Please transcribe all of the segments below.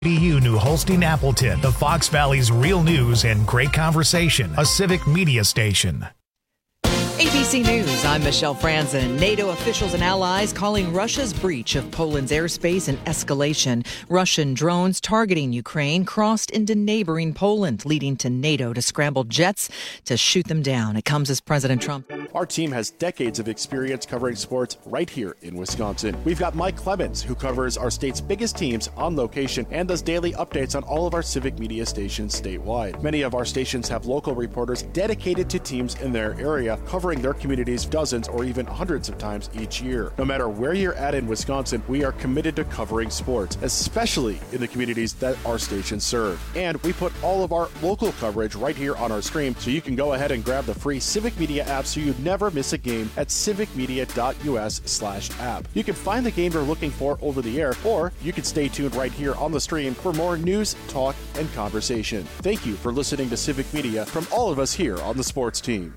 New Holstein Appleton, the Fox Valley's real news and great conversation, a civic media station. ABC News, I'm Michelle Franzen. NATO officials and allies calling Russia's breach of Poland's airspace an escalation. Russian drones targeting Ukraine crossed into neighboring Poland, leading to NATO to scramble jets to shoot them down. It comes as President Trump. Our team has decades of experience covering sports right here in Wisconsin. We've got Mike Clemens, who covers our state's biggest teams on location and does daily updates on all of our civic media stations statewide. Many of our stations have local reporters dedicated to teams in their area, covering their communities dozens or even hundreds of times each year. No matter where you're at in Wisconsin, we are committed to covering sports, especially in the communities that our stations serve. And we put all of our local coverage right here on our stream, so you can go ahead and grab the free Civic Media app so you never miss a game at civicmedia.us/app. You can find the game you're looking for over the air, or you can stay tuned right here on the stream for more news, talk, and conversation. Thank you for listening to Civic Media from all of us here on the sports team.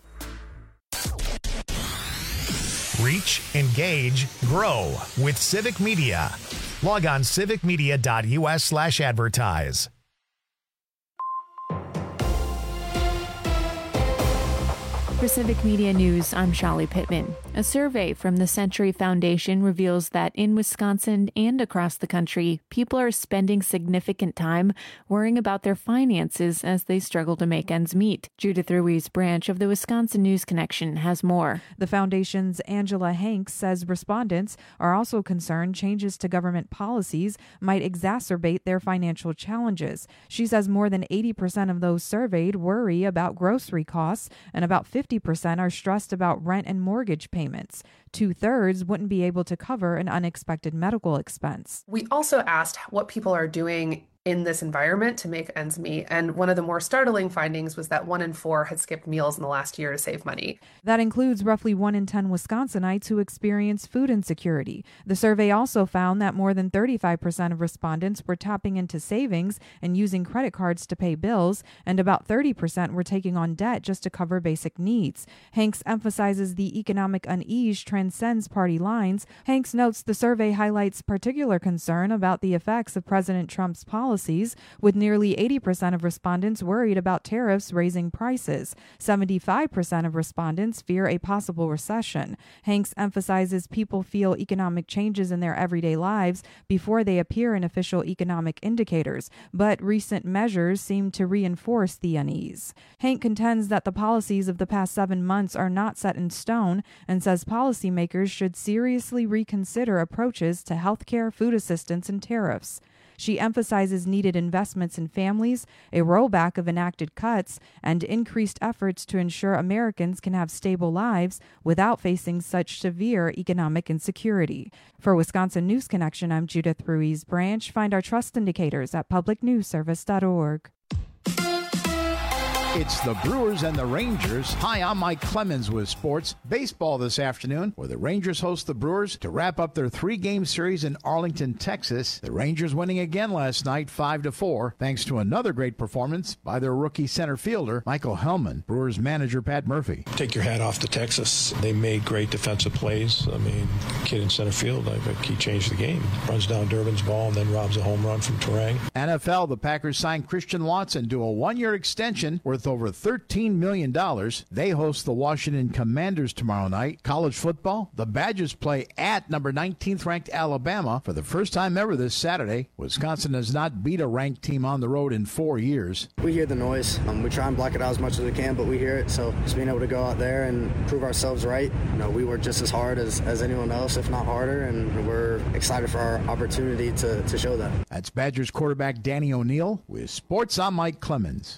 Reach, engage, grow with Civic Media. Log on civicmedia.us/advertise. For Civic Media News, I'm Shali Pittman. A survey from the Century Foundation reveals that in Wisconsin and across the country, people are spending significant time worrying about their finances as they struggle to make ends meet. Judith Ruiz branch of the Wisconsin News Connection has more. The foundation's Angela Hanks says respondents are also concerned changes to government policies might exacerbate their financial challenges. She says more than 80% of those surveyed worry about grocery costs, and about 50% are stressed about rent and mortgage payments. 2/3 wouldn't be able to cover an unexpected medical expense. We also asked what people are doing in this environment to make ends meet. And one of the more startling findings was that 1 in 4 had skipped meals in the last year to save money. That includes roughly 1 in 10 Wisconsinites who experience food insecurity. The survey also found that more than 35% of respondents were tapping into savings and using credit cards to pay bills, and about 30% were taking on debt just to cover basic needs. Hanks emphasizes the economic unease transcends party lines. Hanks notes the survey highlights particular concern about the effects of President Trump's policies, with nearly 80% of respondents worried about tariffs raising prices. 75% of respondents fear a possible recession. Hanks emphasizes people feel economic changes in their everyday lives before they appear in official economic indicators, but recent measures seem to reinforce the unease. Hank contends that the policies of the past 7 months are not set in stone and says policymakers should seriously reconsider approaches to health care, food assistance, and tariffs. She emphasizes needed investments in families, a rollback of enacted cuts, and increased efforts to ensure Americans can have stable lives without facing such severe economic insecurity. For Wisconsin News Connection, I'm Judith Ruiz Branch. Find our trust indicators at publicnewsservice.org. It's the Brewers and the Rangers. Hi, I'm Mike Clemens with sports. Baseball this afternoon, where the Rangers host the Brewers to wrap up their 3-game series in Arlington, Texas. The Rangers winning again last night, 5-4, thanks to another great performance by their rookie center fielder, Michael Hellman. Brewers manager Pat Murphy. Take your hat off to Texas. They made great defensive plays. I mean, kid in center field, I think he changed the game. Runs down Durbin's ball and then robs a home run from Terang. NFL, the Packers signed Christian Watson to a 1-year extension worth over $13 million. They host the Washington Commanders tomorrow night. College football, the Badgers play at number 19th ranked Alabama for the first time ever this Saturday. Wisconsin has not beat a ranked team on the road in 4 years. We hear the noise. We try and block it out as much as we can, but we hear it. So just being able to go out there and prove ourselves right. We work just as hard as anyone else, if not harder, and we're excited for our opportunity to show that. That's Badgers quarterback Danny O'Neill. With sports, I'm Mike Clemens.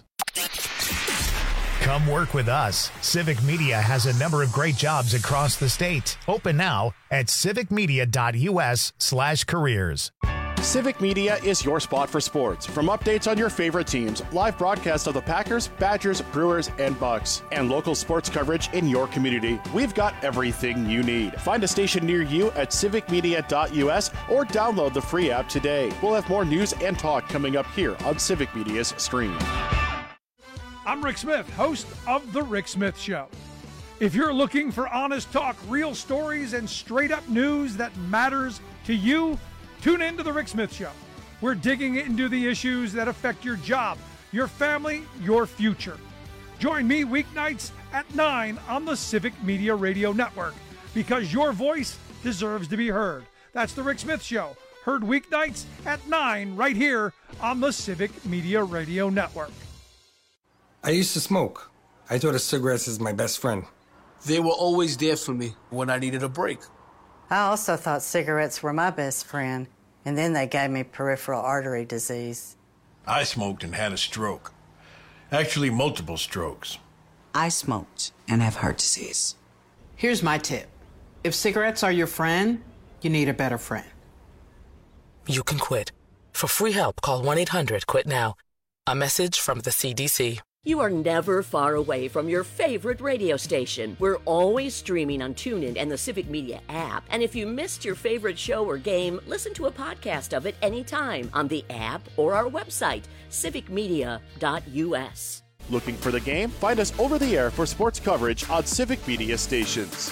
Come work with us. Civic Media has a number of great jobs across the state. Open now at civicmedia.us/careers. Civic Media is your spot for sports. From updates on your favorite teams, live broadcasts of the Packers, Badgers, Brewers, and Bucks, and local sports coverage in your community, we've got everything you need. Find a station near you at civicmedia.us or download the free app today. We'll have more news and talk coming up here on Civic Media's stream. I'm Rick Smith, host of The Rick Smith Show. If you're looking for honest talk, real stories, and straight-up news that matters to you, tune in to The Rick Smith Show. We're digging into the issues that affect your job, your family, your future. Join me weeknights at 9 on the Civic Media Radio Network, because your voice deserves to be heard. That's The Rick Smith Show, heard weeknights at 9 right here on the Civic Media Radio Network. I used to smoke. I thought of cigarettes as my best friend. They were always there for me when I needed a break. I also thought cigarettes were my best friend, and then they gave me peripheral artery disease. I smoked and had a stroke. Actually, multiple strokes. I smoked and have heart disease. Here's my tip. If cigarettes are your friend, you need a better friend. You can quit. For free help, call 1-800-QUIT-NOW. A message from the CDC. You are never far away from your favorite radio station. We're always streaming on TuneIn and the Civic Media app. And if you missed your favorite show or game, listen to a podcast of it anytime on the app or our website, civicmedia.us. Looking for the game? Find us over the air for sports coverage on Civic Media stations.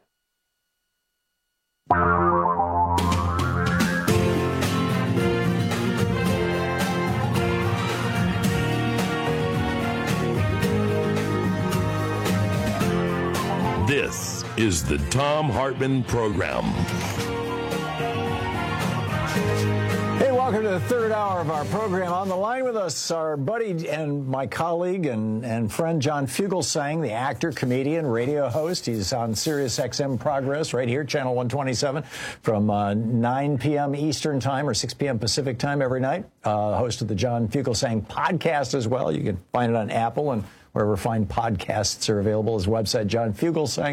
This is the Thom Hartmann Program. Hey, welcome to the third hour of our program. On the line with us, our buddy and my colleague and friend John Fugelsang, the actor, comedian, radio host. He's on Sirius XM Progress right here, Channel 127, from 9 p.m. Eastern Time or 6 p.m. Pacific Time every night. Host of the John Fugelsang podcast as well. You can find it on Apple and wherever fine podcasts are available. His website, John Fugelsang,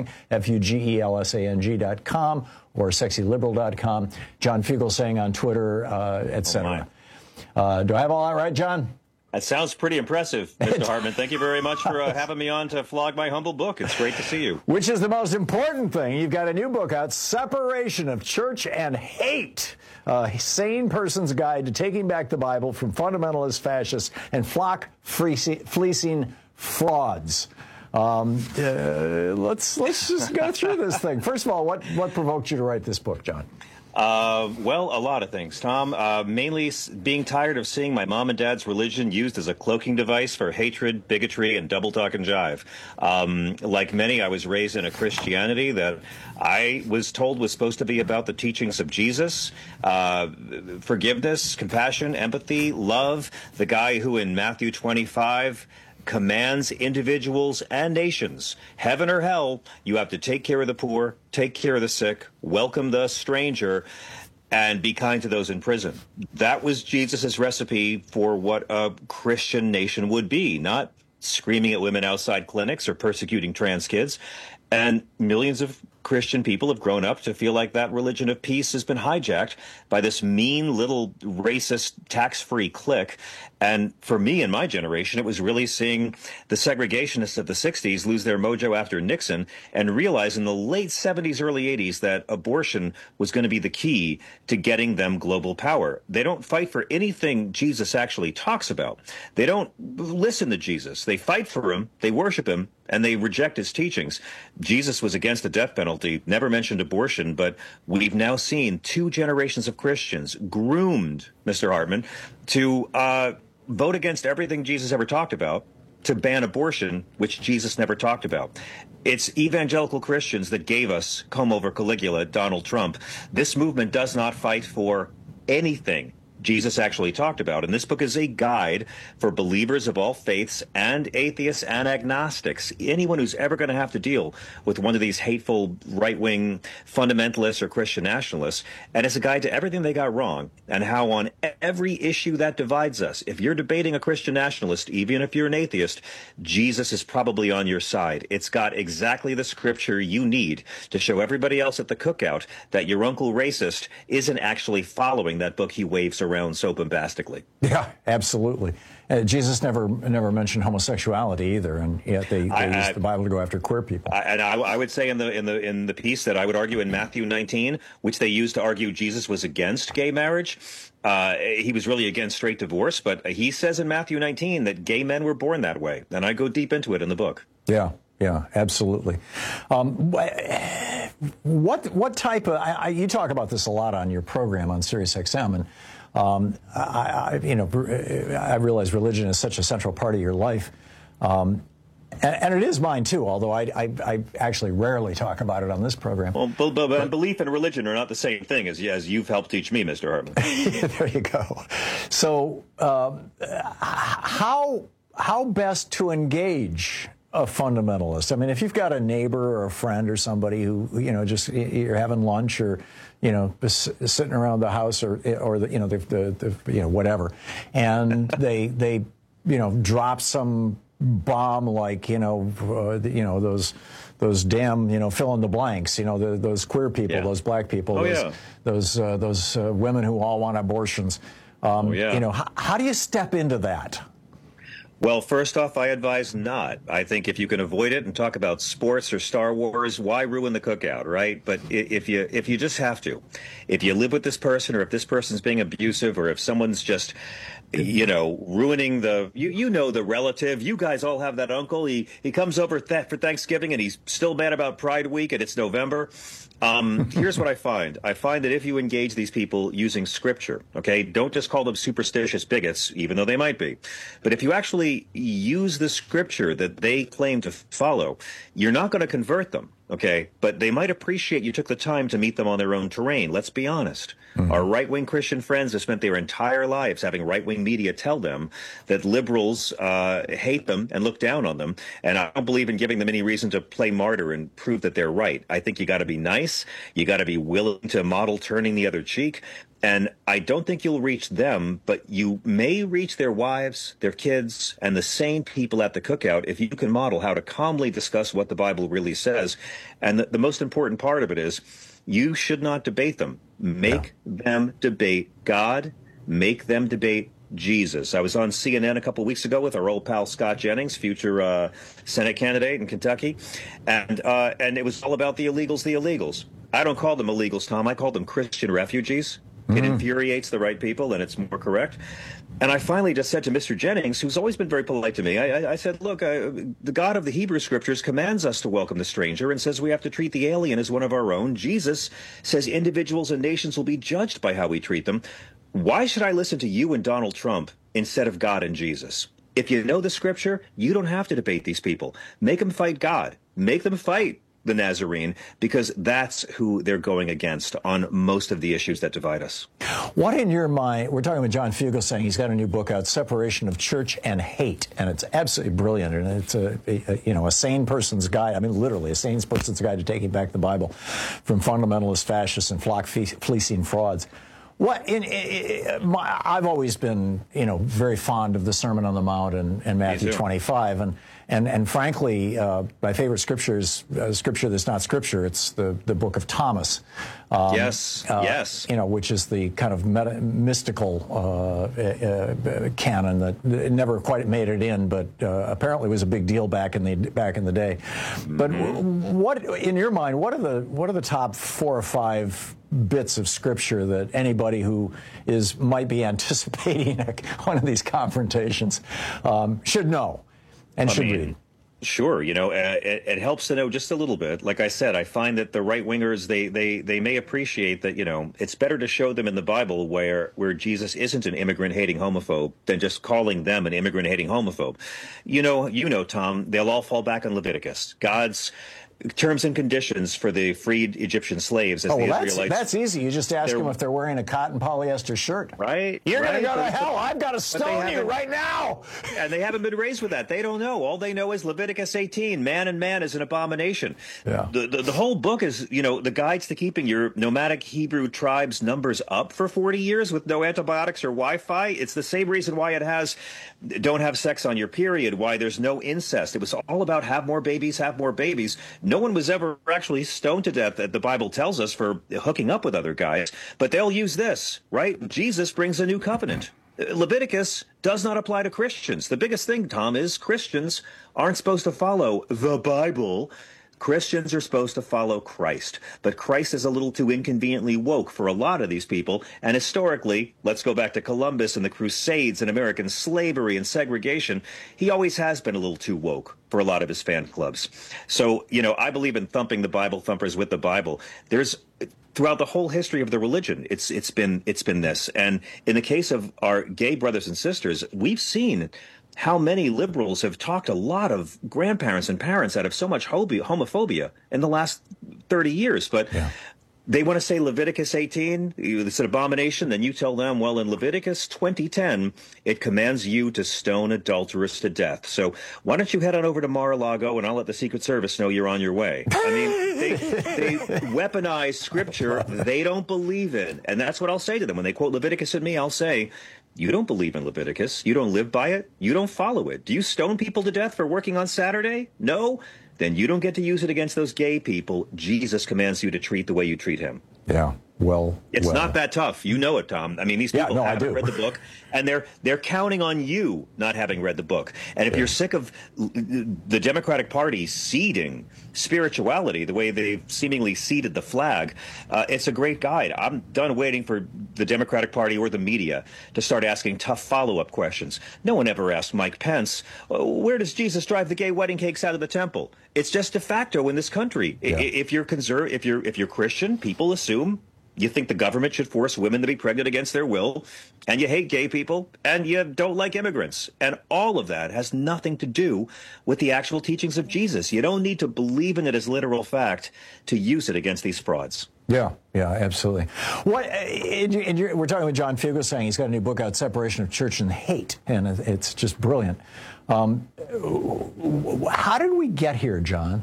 FUGELSANG.com or sexyliberal.com. John Fugelsang on Twitter, etc. Do I have all that right, John? That sounds pretty impressive, Mr. Hartmann. Thank you very much for having me on to flog my humble book. It's great to see you. Which is the most important thing. You've got a new book out, Separation of Church and Hate, a sane person's guide to taking back the Bible from fundamentalist fascists and flock fleecing frauds. Let's just go through this thing. First of all, what provoked you to write this book, John? Well, a lot of things, Tom. Mainly being tired of seeing my mom and dad's religion used as a cloaking device for hatred, bigotry, and double talk and jive. Like many, I was raised in a Christianity that I was told was supposed to be about the teachings of Jesus, forgiveness, compassion, empathy, love, the guy who in Matthew 25 commands individuals and nations, heaven or hell, you have to take care of the poor, take care of the sick, welcome the stranger, and be kind to those in prison. That was Jesus's recipe for what a Christian nation would be, not screaming at women outside clinics or persecuting trans kids. And millions of Christian people have grown up to feel like that religion of peace has been hijacked by this mean little racist tax-free clique. And for me and my generation, it was really seeing the segregationists of the 60s lose their mojo after Nixon and realize in the late 70s, early 80s that abortion was going to be the key to getting them global power. They don't fight for anything Jesus actually talks about. They don't listen to Jesus. They fight for him, they worship him, and they reject his teachings. Jesus was against the death penalty, never mentioned abortion, but we've now seen 2 generations of Christians groomed, Mr. Hartmann, to vote against everything Jesus ever talked about, to ban abortion, which Jesus never talked about. It's evangelical Christians that gave us comb over Caligula, Donald Trump. This movement does not fight for anything Jesus actually talked about. And this book is a guide for believers of all faiths and atheists and agnostics, anyone who's ever going to have to deal with one of these hateful right-wing fundamentalists or Christian nationalists. And it's a guide to everything they got wrong and how on every issue that divides us, if you're debating a Christian nationalist, even if you're an atheist, Jesus is probably on your side. It's got exactly the scripture you need to show everybody else at the cookout that your uncle racist isn't actually following that book he waves around so bombastically. Yeah, absolutely. Jesus never mentioned homosexuality either, and yet they used the Bible to go after queer people. I would say in the piece that I would argue in Matthew 19, which they used to argue Jesus was against gay marriage. He was really against straight divorce, but he says in Matthew 19 that gay men were born that way, and I go deep into it in the book. Yeah, absolutely. What type of, you talk about this a lot on your program on Sirius XM, and I realize religion is such a central part of your life. And it is mine, too, although I actually rarely talk about it on this program. Well, but belief and religion are not the same thing, as you've helped teach me, Mr. Hartman. There you go. So how best to engage a fundamentalist? I mean, if you've got a neighbor or a friend or somebody who, just you're having lunch or, sitting around the house or whatever, and they drop some bomb like those damn fill in the blanks, those queer people, those black people, those women who all want abortions. How do you step into that? Well, first off, I advise not. I think if you can avoid it and talk about sports or Star Wars, why ruin the cookout, right? But if you just have to, if you live with this person, or if this person's being abusive, or if someone's just ruining the relative. You guys all have that uncle. He comes over for Thanksgiving and he's still mad about Pride Week and it's November. Here's what I find. I find that if you engage these people using scripture, okay, don't just call them superstitious bigots, even though they might be. But if you actually use the scripture that they claim to follow, you're not going to convert them. Okay, but they might appreciate you took the time to meet them on their own terrain. Let's be honest. Mm-hmm. Our right-wing Christian friends have spent their entire lives having right-wing media tell them that liberals hate them and look down on them. And I don't believe in giving them any reason to play martyr and prove that they're right. I think you got to be nice. You got to be willing to model turning the other cheek. And I don't think you'll reach them, but you may reach their wives, their kids, and the sane people at the cookout if you can model how to calmly discuss what the Bible really says. And the most important part of it is you should not debate them. Make them debate God. Make them debate Jesus. I was on CNN a couple of weeks ago with our old pal Scott Jennings, future Senate candidate in Kentucky, and it was all about the illegals. I don't call them illegals, Tom. I call them Christian refugees. It infuriates the right people, and it's more correct. And I finally just said to Mr. Jennings, who's always been very polite to me, I said, look, the God of the Hebrew Scriptures commands us to welcome the stranger and says we have to treat the alien as one of our own. Jesus says individuals and nations will be judged by how we treat them. Why should I listen to you and Donald Trump instead of God and Jesus? If you know the Scripture, you don't have to debate these people. Make them fight God. Make them fight the Nazarene, because that's who they're going against on most of the issues that divide us. What in your mind, we're talking with John Fugelsang, he's got a new book out, Separation of Church and Hate, and it's absolutely brilliant, and it's a sane person's guide, I mean literally a sane person's guide to taking back the Bible from fundamentalist fascists and flock fleecing frauds. I've always been, very fond of the Sermon on the Mount and Matthew 25, and frankly, my favorite scripture is scripture that's not scripture. It's the book of Thomas. Yes. Which is the kind of mystical canon that never quite made it in, but apparently was a big deal back in the day. But what, in your mind, what are the top 4 or 5 bits of scripture that anybody who might be anticipating one of these confrontations should know and should read? Sure. It helps to know just a little bit. Like I said, I find that the right-wingers, they may appreciate that, it's better to show them in the Bible where Jesus isn't an immigrant-hating homophobe than just calling them an immigrant-hating homophobe. Tom, they'll all fall back on Leviticus. God's terms and conditions for the freed Egyptian slaves as the Israelites. That's easy. You just ask them if they're wearing a cotton polyester shirt. Right. You're going to go to hell. I've got to stone you right now. And they haven't been raised with that. They don't know. All they know is Leviticus 18. Man and man is an abomination. Yeah. The whole book is, the guides to keeping your nomadic Hebrew tribes numbers up for 40 years with no antibiotics or Wi-Fi. It's the same reason why it has don't have sex on your period, why there's no incest. It was all about have more babies, have more babies. No one was ever actually stoned to death, the Bible tells us, for hooking up with other guys. But they'll use this, right? Jesus brings a new covenant. Leviticus does not apply to Christians. The biggest thing, Tom, is Christians aren't supposed to follow the Bible. Christians are supposed to follow Christ, but Christ is a little too inconveniently woke for a lot of these people. And historically, let's go back to Columbus and the Crusades and American slavery and segregation. He always has been a little too woke for a lot of his fan clubs. So, I believe in thumping the Bible thumpers with the Bible. There's throughout the whole history of the religion, it's been this. And in the case of our gay brothers and sisters, we've seen how many liberals have talked a lot of grandparents and parents out of so much homophobia in the last 30 years. But they want to say Leviticus 18, it's an abomination. Then you tell them, well, in Leviticus 20:10, it commands you to stone adulterers to death. So why don't you head on over to Mar-a-Lago, and I'll let the Secret Service know you're on your way. I mean, they weaponize scripture they don't believe in. And that's what I'll say to them. When they quote Leviticus at me, I'll say, you don't believe in Leviticus. You don't live by it. You don't follow it. Do you stone people to death for working on Saturday? No? Then you don't get to use it against those gay people Jesus commands you to treat the way you treat him. Yeah, it's not that tough. You know it, Tom. I mean, these people haven't read the book, and they're counting on you not having read the book. And if you're sick of the Democratic Party seeding spirituality the way they've seemingly seeded the flag, it's a great guide. I'm done waiting for the Democratic Party or the media to start asking tough follow-up questions. No one ever asked Mike Pence, where does Jesus drive the gay wedding cakes out of the temple? It's just de facto in this country. Yeah. If you're Christian, people assume you think the government should force women to be pregnant against their will, and you hate gay people, and you don't like immigrants. And all of that has nothing to do with the actual teachings of Jesus. You don't need to believe in it as literal fact to use it against these frauds. Yeah, absolutely. We're talking with John Fugelsang. He's got a new book out, Separation of Church and Hate, and it's just brilliant. How did we get here, John?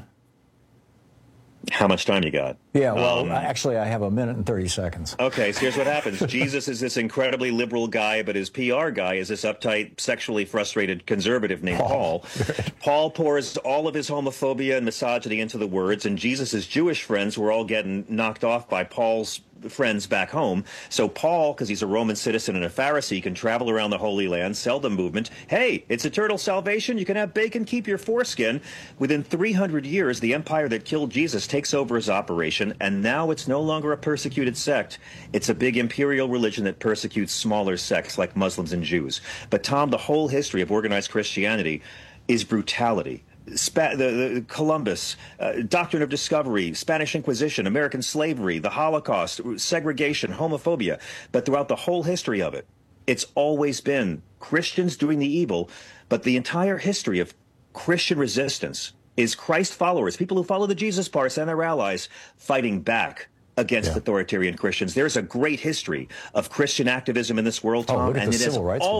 How much time you got? Yeah, well, actually, I have a minute and 30 seconds. Okay, so here's what happens. Jesus is this incredibly liberal guy, but his PR guy is this uptight, sexually frustrated conservative named Paul. Paul pours all of his homophobia and misogyny into the words, and Jesus' Jewish friends were all getting knocked off by Paul's friends back home. So Paul, because he's a Roman citizen and a Pharisee, can travel around the Holy Land, sell the movement. Hey, it's eternal salvation. You can have bacon, keep your foreskin. Within 300 years, the empire that killed Jesus takes over his operation, and now it's no longer a persecuted sect. It's a big imperial religion that persecutes smaller sects like Muslims and Jews. But Tom, the whole history of organized Christianity is brutality. The Columbus, Doctrine of Discovery, Spanish Inquisition, American slavery, the Holocaust, segregation, homophobia. But throughout the whole history of it, it's always been Christians doing the evil. But the entire history of Christian resistance is Christ followers, people who follow the Jesus parts and their allies, fighting back against authoritarian Christians. There's a great history of Christian activism in this world, Tom, and it has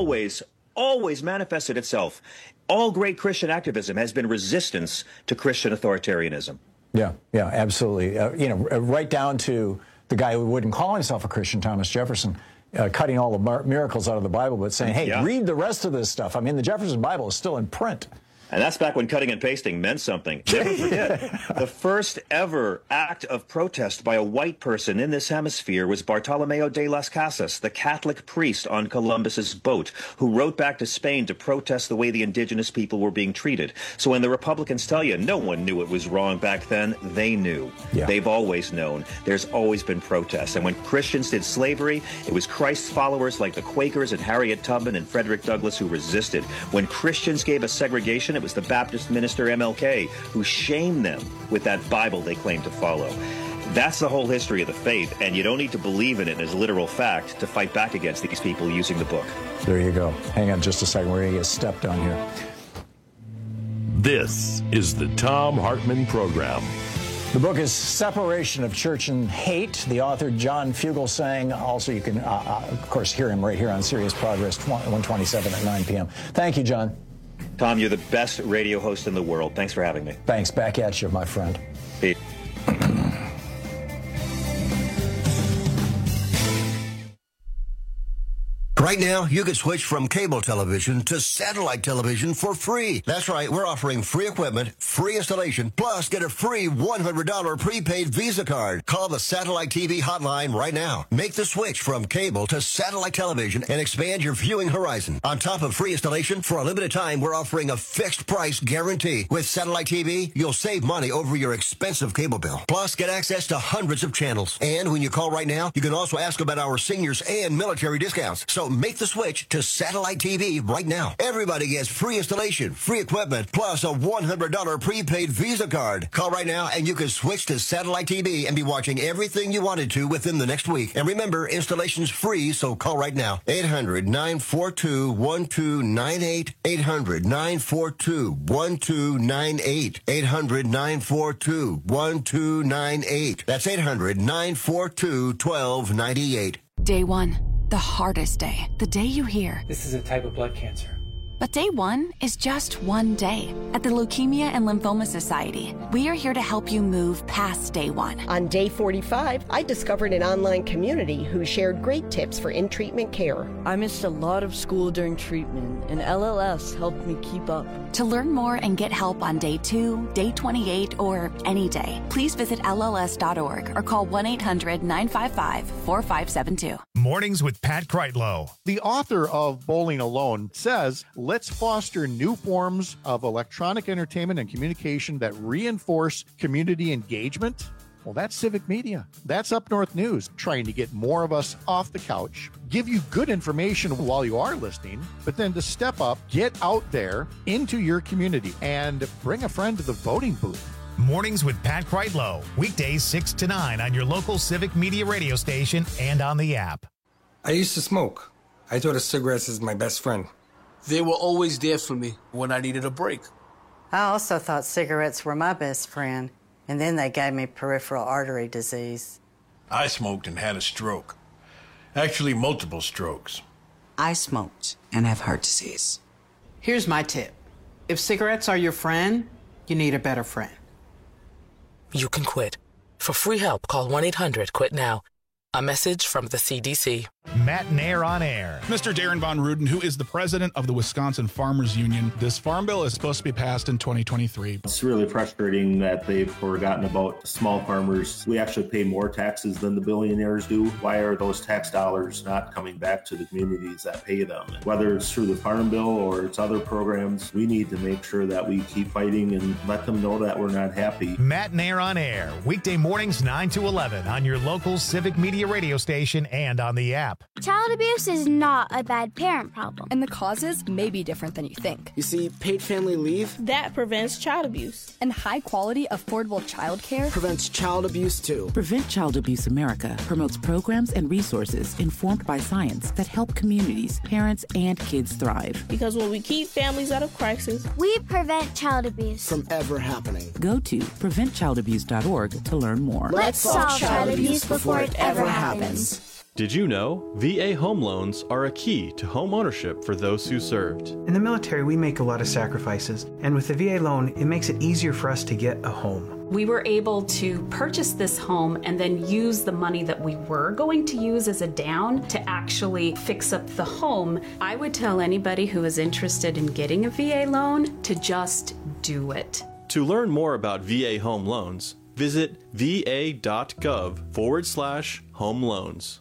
always manifested itself. All great Christian activism has been resistance to Christian authoritarianism. Yeah, absolutely. Right down to the guy who wouldn't call himself a Christian, Thomas Jefferson, cutting all the miracles out of the Bible, but saying, hey, read the rest of this stuff. I mean, the Jefferson Bible is still in print. And that's back when cutting and pasting meant something. Never forget, the first ever act of protest by a white person in this hemisphere was Bartolomeo de las Casas, the Catholic priest on Columbus's boat, who wrote back to Spain to protest the way the indigenous people were being treated. So when the Republicans tell you no one knew it was wrong back then, they knew. Yeah. They've always known. There's always been protests. And when Christians did slavery, it was Christ's followers like the Quakers and Harriet Tubman and Frederick Douglass who resisted. When Christians gave us segregation, it was the Baptist minister MLK who shamed them with that Bible they claim to follow. That's the whole history of the faith, and you don't need to believe in it as literal fact to fight back against these people using the book. There you go. Hang on just a second. We're going to get stepped on here. This is the Thom Hartmann Program. The book is Separation of Church and Hate. The author, John Fugelsang. Also, you can, of course, hear him right here on Sirius Progress 127 at 9 p.m. Thank you, John. Tom, you're the best radio host in the world. Thanks for having me. Thanks. Back at you, my friend. Peace. Right now, you can switch from cable television to satellite television for free. That's right. We're offering free equipment, free installation, plus get a free $100 prepaid Visa card. Call the Satellite TV hotline right now. Make the switch from cable to satellite television and expand your viewing horizon. On top of free installation, for a limited time, we're offering a fixed price guarantee. With Satellite TV, you'll save money over your expensive cable bill. Plus, get access to hundreds of channels. And when you call right now, you can also ask about our seniors and military discounts. So make the switch to satellite TV right now. Everybody gets free installation, free equipment, plus a $100 prepaid Visa card. Call right now and you can switch to satellite TV and be watching everything you wanted to within the next week. And remember, installation's free, so call right now. 800-942-1298. 800-942-1298. 800-942-1298. That's 800-942-1298. Day one, the hardest day. The day you hear, "This is a type of blood cancer." But day one is just one day. At the Leukemia and Lymphoma Society, we are here to help you move past day one. On day 45, I discovered an online community who shared great tips for in-treatment care. I missed a lot of school during treatment, and LLS helped me keep up. To learn more and get help on day 2, day 28, or any day, please visit LLS.org or call 1-800-955-4572. Mornings with Pat Kreitlow. The author of Bowling Alone says, let's foster new forms of electronic entertainment and communication that reinforce community engagement. Well, that's Civic Media. That's Up North News, trying to get more of us off the couch, give you good information while you are listening, but then to step up, get out there into your community and bring a friend to the voting booth. Mornings with Pat Kreitlow. Weekdays 6 to 9 on your local Civic Media radio station and on the app. I used to smoke. I thought of cigarettes as my best friend. They were always there for me when I needed a break. I also thought cigarettes were my best friend, and then they gave me peripheral artery disease. I smoked and had a stroke. Actually, multiple strokes. I smoked and have heart disease. Here's my tip. If cigarettes are your friend, you need a better friend. You can quit. For free help, call 1-800-QUIT-NOW. A message from the CDC. Matt Nair on air. Mr. Darren Von Ruden, who is the president of the Wisconsin Farmers Union, this farm bill is supposed to be passed in 2023. It's really frustrating that they've forgotten about small farmers. We actually pay more taxes than the billionaires do. Why are those tax dollars not coming back to the communities that pay them? And whether it's through the farm bill or it's other programs, we need to make sure that we keep fighting and let them know that we're not happy. Matt Nair on air. Weekday mornings 9 to 11 on your local Civic Media radio station and on the app. Child abuse is not a bad parent problem. And the causes may be different than you think. You see, paid family leave, that prevents child abuse. And high-quality, affordable child care prevents child abuse, too. Prevent Child Abuse America promotes programs and resources informed by science that help communities, parents, and kids thrive. Because when we keep families out of crisis, we prevent child abuse from ever happening. Go to preventchildabuse.org to learn more. Let's solve child abuse before it ever happens. Did you know VA home loans are a key to home ownership for those who served? In the military, we make a lot of sacrifices, and with the VA loan, it makes it easier for us to get a home. We were able to purchase this home and then use the money that we were going to use as a down to actually fix up the home. I would tell anybody who is interested in getting a VA loan to just do it. To learn more about VA home loans, visit va.gov/home loans.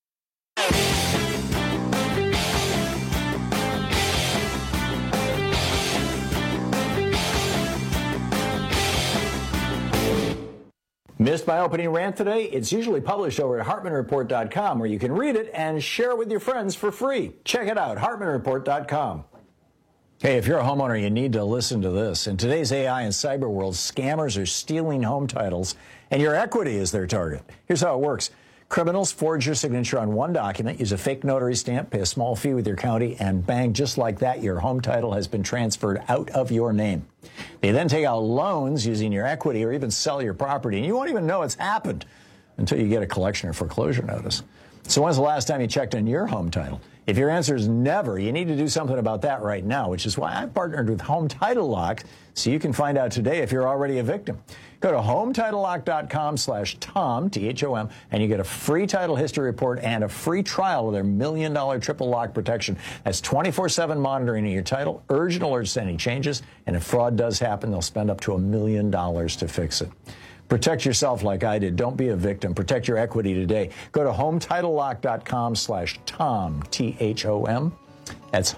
Missed my opening rant today? It's usually published over at HartmanReport.com, where you can read it and share it with your friends for free. Check it out, HartmanReport.com. Hey, if you're a homeowner, you need to listen to this. In today's AI and cyber world, scammers are stealing home titles, and your equity is their target. Here's how it works. Criminals forge your signature on one document, use a fake notary stamp, pay a small fee with your county, and bang, just like that, your home title has been transferred out of your name. They then take out loans using your equity or even sell your property, and you won't even know it's happened until you get a collection or foreclosure notice. So when's the last time you checked on your home title? If your answer is never, you need to do something about that right now, which is why I partnered with Home Title Lock, so you can find out today if you're already a victim. Go to HomeTitleLock.com/Tom, T-H-O-M, and you get a free title history report and a free trial of their $1 million triple lock protection. That's 24/7 monitoring of your title, urgent alerts to any changes, and if fraud does happen, they'll spend up to $1 million to fix it. Protect yourself like I did. Don't be a victim. Protect your equity today. Go to HomeTitleLock.com/Tom, T-H-O-M. That's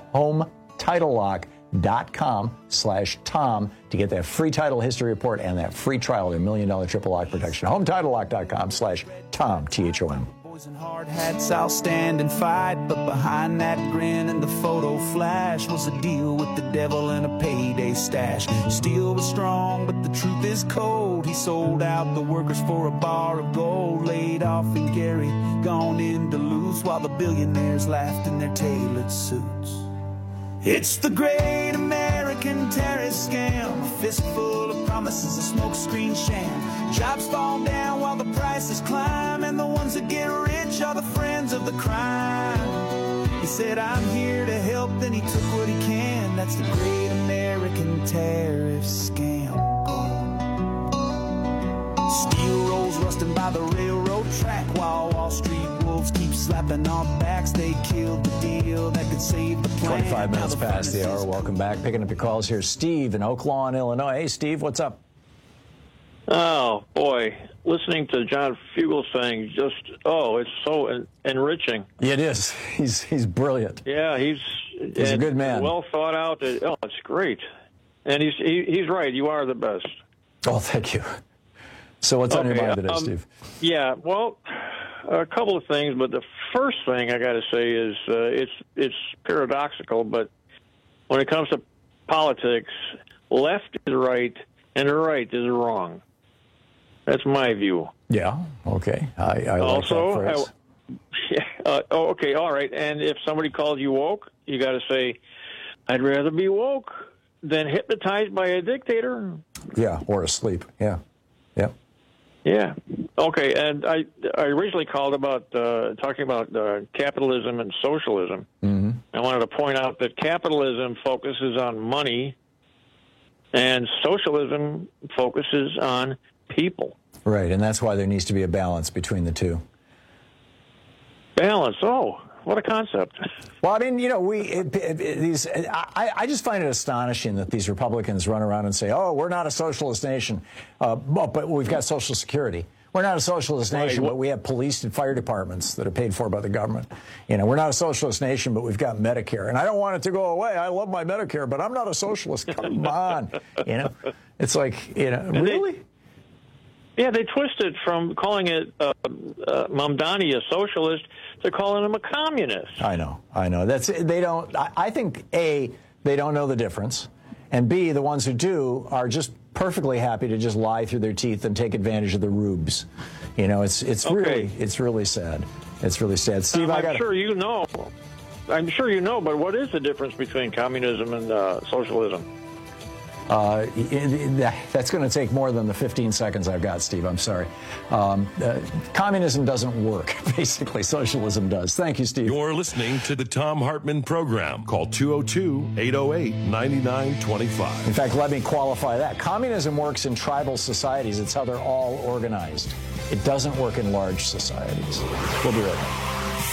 HomeTitleLock.com/Tom to get that free title history report and that free trial of their $1 million triple lock protection. HomeTitleLock.com/Tom, T-H-O-M. And hard hats, I'll stand and fight, but behind that grin and the photo flash was a deal with the devil and a payday stash. Steel was strong, but the truth is cold. He sold out the workers for a bar of gold. Laid off in Gary, gone in Duluth, while the billionaires laughed in their tailored suits. It's the great American terrorist scam, a fistful of promises, a smokescreen sham. Jobs fall down while the prices climb, and the ones that get rich are the friends of the crime. He said, I'm here to help, then he took what he can. That's the great American tariff scam. Steel rolls rusting by the railroad track, while Wall Street wolves keep slapping our backs. They killed the deal that could save the plan. 25 minutes past the hour. Welcome back. Picking up your calls here. Steve in Oak Lawn, Illinois. Hey, Steve, what's up? Oh, boy. Listening to John Fugel saying it's so enriching. Yeah, it is. He's brilliant. Yeah, he's a good man. Well thought out. It's great. And he's right. You are the best. Oh, thank you. So what's on your mind today, Steve? Yeah, well, a couple of things, but the first thing I got to say is it's paradoxical, but when it comes to politics, left is right and right is wrong. That's my view. Yeah, okay. I also, like that phrase. Okay, all right. And if somebody calls you woke, you got to say, I'd rather be woke than hypnotized by a dictator. Yeah, or asleep. Yeah. Yeah. Okay. And I originally called about talking about capitalism and socialism. Mm-hmm. I wanted to point out that capitalism focuses on money, and socialism focuses on people. Right, and that's why there needs to be a balance between the two. Balance. Oh, what a concept. Well, I mean, I just find it astonishing that these Republicans run around and say, oh, we're not a socialist nation, but we've got Social Security. We're not a socialist nation, but we have police and fire departments that are paid for by the government. We're not a socialist nation, but we've got Medicare. And I don't want it to go away. I love my Medicare, but I'm not a socialist. Come on. It's like, really? They twisted from calling it Mamdani a socialist to calling him a communist. I know. I think, A, they don't know the difference, and B, the ones who do are just perfectly happy to just lie through their teeth and take advantage of the rubes. It's really sad. It's really sad. Steve, I'm sure you know, but what is the difference between communism and socialism? That's going to take more than the 15 seconds I've got, Steve. I'm sorry. Communism doesn't work. Basically, socialism does. Thank you, Steve. You're listening to the Thom Hartmann Program. Call 202-808-9925. In fact, let me qualify that. Communism works in tribal societies. It's how they're all organized. It doesn't work in large societies. We'll be right back.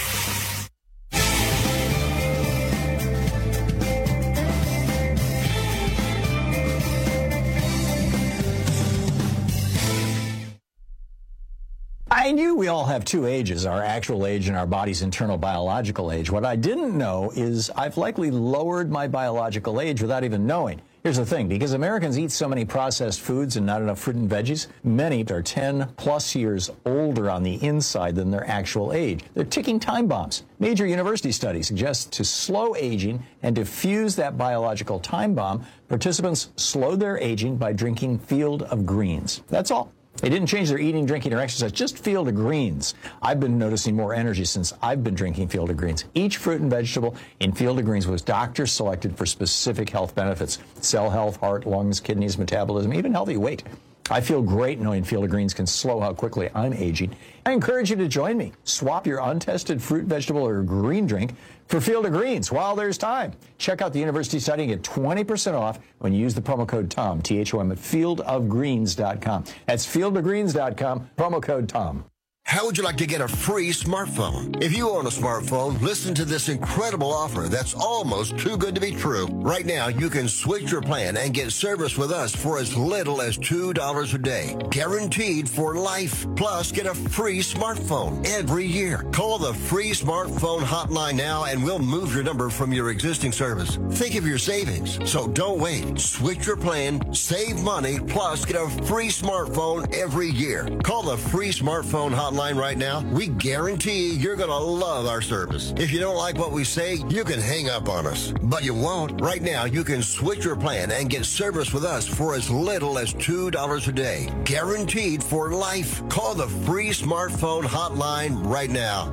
I knew we all have two ages, our actual age and our body's internal biological age. What I didn't know is I've likely lowered my biological age without even knowing. Here's the thing, because Americans eat so many processed foods and not enough fruit and veggies, many are 10 plus years older on the inside than their actual age. They're ticking time bombs. Major university studies suggest to slow aging and diffuse that biological time bomb, participants slowed their aging by drinking Field of Greens. That's all. They didn't change their eating, drinking, or exercise, just Field of Greens. I've been noticing more energy since I've been drinking Field of Greens. Each fruit and vegetable in Field of Greens was doctor selected for specific health benefits: cell health, heart, lungs, kidneys, metabolism, even healthy weight. I feel great knowing Field of Greens can slow how quickly I'm aging. I encourage you to join me. Swap your untested fruit, vegetable, or green drink for Field of Greens while there's time. Check out the university study and get 20% off when you use the promo code TOM, T-H-O-M, at fieldofgreens.com. That's fieldofgreens.com, promo code TOM. How would you like to get a free smartphone? If you own a smartphone, listen to this incredible offer that's almost too good to be true. Right now, you can switch your plan and get service with us for as little as $2 a day. Guaranteed for life. Plus, get a free smartphone every year. Call the free smartphone hotline now and we'll move your number from your existing service. Think of your savings. So don't wait. Switch your plan, save money, plus get a free smartphone every year. Call the free smartphone hotline hotline right now, we guarantee you're going to love our service. If you don't like what we say, you can hang up on us. But you won't. Right now, you can switch your plan and get service with us for as little as $2 a day. Guaranteed for life. Call the free smartphone hotline right now.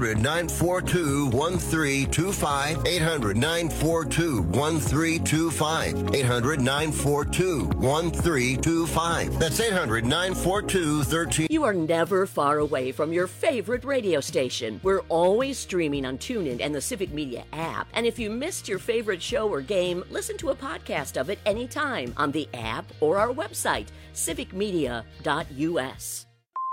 800-942-1325. 800-942-1325. 800-942-1325. That's 800-942-1325. You are never far away from your favorite radio station. We're always streaming on TuneIn and the Civic Media app. And if you missed your favorite show or game, listen to a podcast of it anytime on the app or our website, civicmedia.us.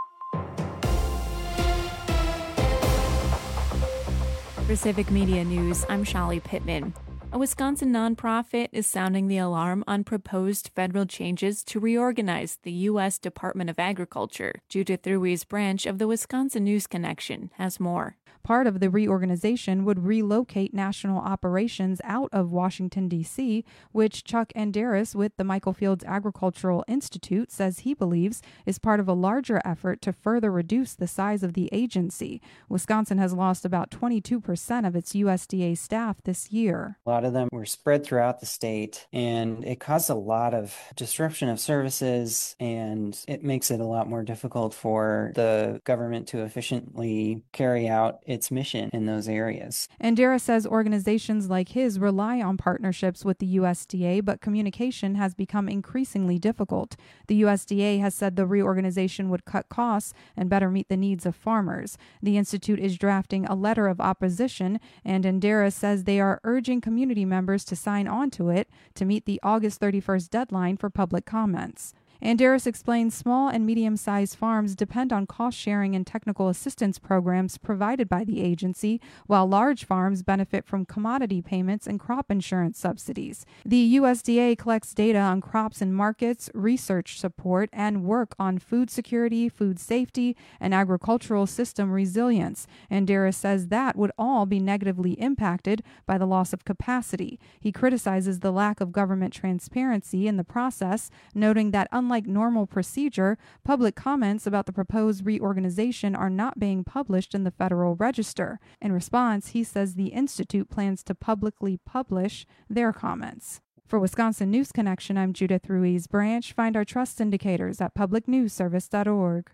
For Civic Media News, I'm Shali Pittman. A Wisconsin nonprofit is sounding the alarm on proposed federal changes to reorganize the U.S. Department of Agriculture. Judith Ruiz Branch of the Wisconsin News Connection has more. Part of the reorganization would relocate national operations out of Washington, D.C., which Chuck Anderis with the Michael Fields Agricultural Institute says he believes is part of a larger effort to further reduce the size of the agency. Wisconsin has lost about 22% of its USDA staff this year. A lot of them were spread throughout the state, and it caused a lot of disruption of services, and it makes it a lot more difficult for the government to efficiently carry out its mission in those areas. Andera says organizations like his rely on partnerships with the USDA, but communication has become increasingly difficult. The USDA has said the reorganization would cut costs and better meet the needs of farmers. The Institute is drafting a letter of opposition, and Andera says they are urging community members to sign on to it to meet the August 31st deadline for public comments. Anderis explains small and medium-sized farms depend on cost-sharing and technical assistance programs provided by the agency, while large farms benefit from commodity payments and crop insurance subsidies. The USDA collects data on crops and markets, research support, and work on food security, food safety, and agricultural system resilience. Anderis says that would all be negatively impacted by the loss of capacity. He criticizes the lack of government transparency in the process, noting that unlike normal procedure, public comments about the proposed reorganization are not being published in the Federal Register. In response, he says the Institute plans to publicly publish their comments. For Wisconsin News Connection, I'm Judith Ruiz Branch. Find our trust indicators at publicnewsservice.org.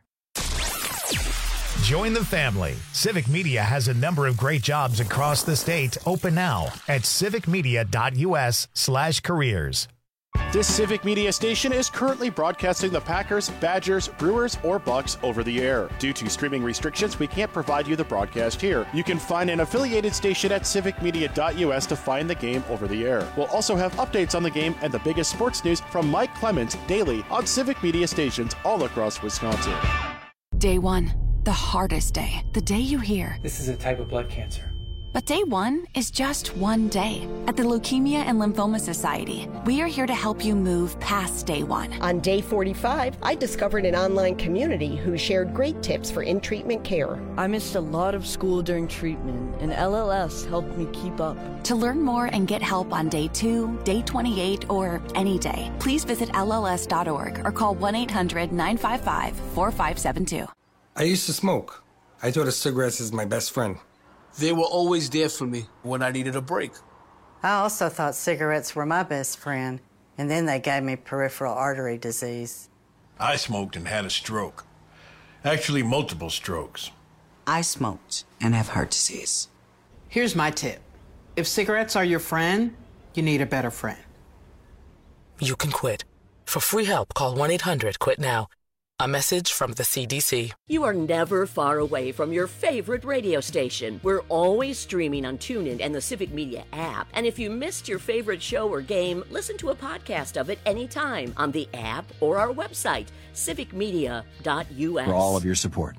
Join the family. Civic Media has a number of great jobs across the state open now at civicmedia.us/careers. This Civic Media station is currently broadcasting the Packers, Badgers, Brewers, or Bucks over the air. Due to streaming restrictions, we can't provide you the broadcast here. You can find an affiliated station at civicmedia.us to find the game over the air. We'll also have updates on the game and the biggest sports news from Mike Clemens daily on Civic Media stations all across Wisconsin. Day one, the hardest day. The day you hear, "This is a type of blood cancer." But day one is just one day. At the Leukemia and Lymphoma Society, we are here to help you move past day one. On day 45, I discovered an online community who shared great tips for in-treatment care. I missed a lot of school during treatment, and LLS helped me keep up. To learn more and get help on day 2, day 28, or any day, please visit LLS.org or call 1-800-955-4572. I used to smoke. I thought of cigarettes as my best friend. They were always there for me when I needed a break. I also thought cigarettes were my best friend, and then they gave me peripheral artery disease. I smoked and had a stroke. Actually, multiple strokes. I smoked and have heart disease. Here's my tip. If cigarettes are your friend, you need a better friend. You can quit. For free help, call 1-800-QUIT-NOW. A message from the CDC. You are never far away from your favorite radio station. We're always streaming on TuneIn and the Civic Media app. And if you missed your favorite show or game, listen to a podcast of it anytime on the app or our website, civicmedia.us. For all of your support.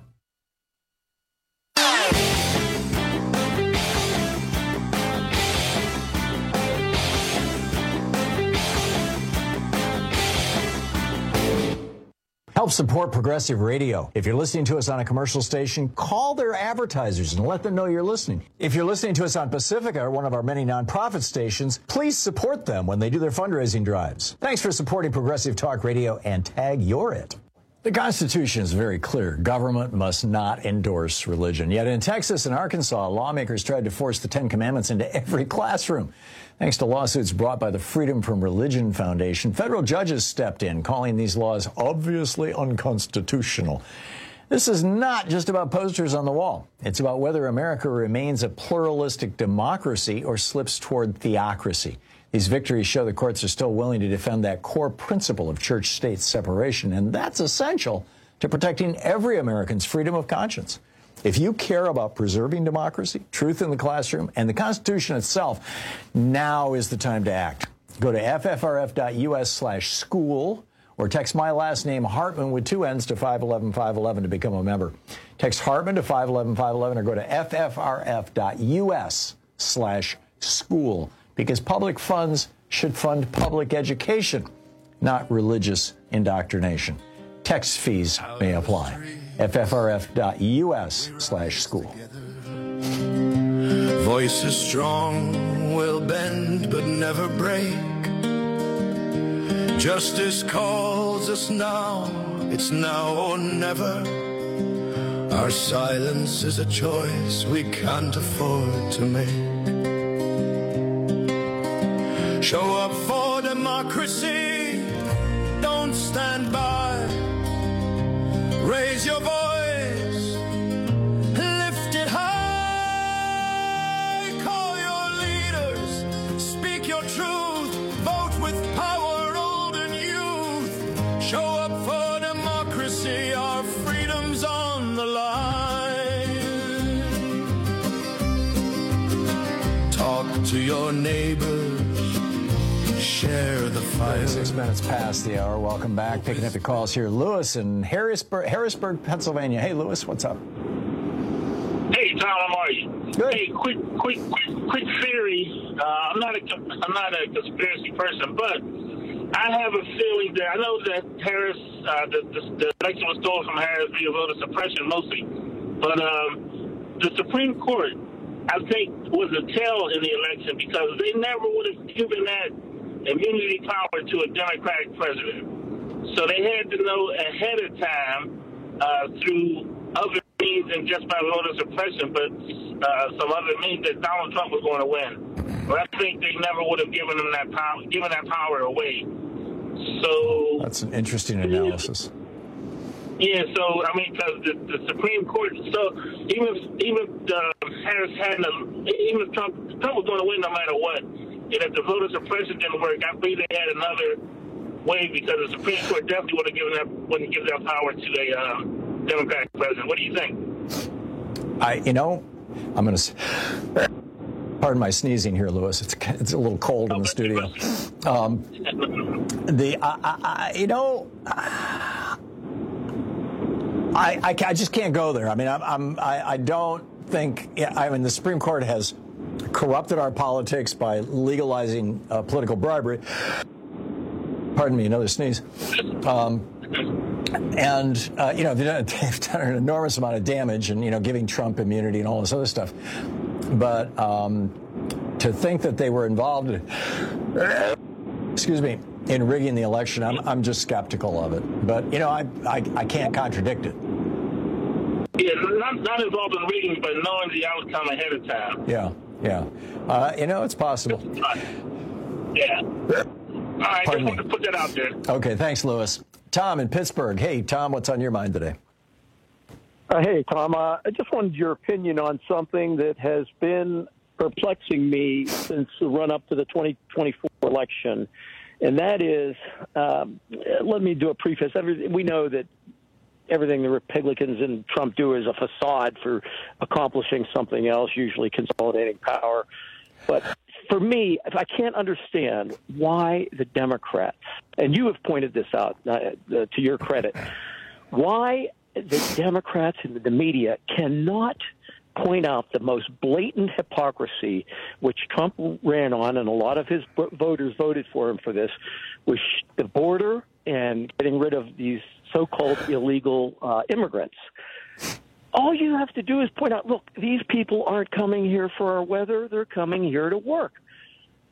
Help support Progressive Radio. If you're listening to us on a commercial station, call their advertisers and let them know you're listening. If you're listening to us on Pacifica, or one of our many nonprofit stations, please support them when they do their fundraising drives. Thanks for supporting Progressive Talk Radio, and tag you're it. The Constitution is very clear. Government must not endorse religion. Yet in Texas and Arkansas, lawmakers tried to force the Ten Commandments into every classroom. Thanks to lawsuits brought by the Freedom from Religion Foundation, federal judges stepped in, calling these laws obviously unconstitutional. This is not just about posters on the wall. It's about whether America remains a pluralistic democracy or slips toward theocracy. These victories show the courts are still willing to defend that core principle of church-state separation, and that's essential to protecting every American's freedom of conscience. If you care about preserving democracy, truth in the classroom, and the Constitution itself, now is the time to act. Go to ffrf.us/school or text my last name, Hartman, with 2 N's to 511-511 to become a member. Text Hartman to 511-511 or go to ffrf.us/school. Because public funds should fund public education, not religious indoctrination. Text fees may apply. ffrf.us/school. Voices strong will bend but never break. Justice calls us now. It's now or never. Our silence is a choice we can't afford to make. Show up for democracy, don't stand by. Raise your voice, lift it high. Call your leaders, speak your truth, vote with power, old and youth. Show up for democracy, our freedom's on the line. Talk to your neighbors. Share the fire. 6 minutes past the hour. Welcome back. Picking up the calls here. Lewis in Harrisburg, Pennsylvania. Hey, Lewis, what's up? Hey, Tom, how are you? Good. Hey, quick theory. I'm not a conspiracy person, but I have a feeling that I know that Harris, the election was stolen from Harris via voter suppression mostly, but the Supreme Court, I think, was a tell in the election because they never would have given that immunity power to a Democratic president. So they had to know ahead of time through other means than just by voter suppression, but some other means that Donald Trump was going to win. But I think they never would have given him that power away. So that's an interesting analysis. Yeah, so I mean, because the Supreme Court. So even Harris hadn't, even if Trump was going to win no matter what. And if the voter suppression didn't work, I believe they had another way because the Supreme Court definitely wouldn't give that power to a Democratic president. What do you think? I'm going to. Pardon my sneezing here, Lewis. It's a little cold in the studio. I just can't go there. I mean, I don't think. I mean, the Supreme Court has corrupted our politics by legalizing political bribery. Pardon me, another sneeze. They've done an enormous amount of damage and, giving Trump immunity and all this other stuff. But to think that they were involved in rigging the election, I'm just skeptical of it. But, I can't contradict it. Yeah, not involved in rigging, but knowing the outcome ahead of time. Yeah. It's possible. Yeah. All right, just wanted to put that out there. Okay, thanks, Lewis. Tom in Pittsburgh. Hey, Tom, what's on your mind today? Hey, Tom, I just wanted your opinion on something that has been perplexing me since the run-up to the 2024 election, and that is, let me do a preface. We know that everything the Republicans and Trump do is a facade for accomplishing something else, usually consolidating power. But for me, I can't understand why the Democrats, and you have pointed this out to your credit, why the Democrats and the media cannot point out the most blatant hypocrisy, which Trump ran on, and a lot of his voters voted for him for this, was the border and getting rid of these so-called illegal immigrants. All you have to do is point out, look, these people aren't coming here for our weather. They're coming here to work.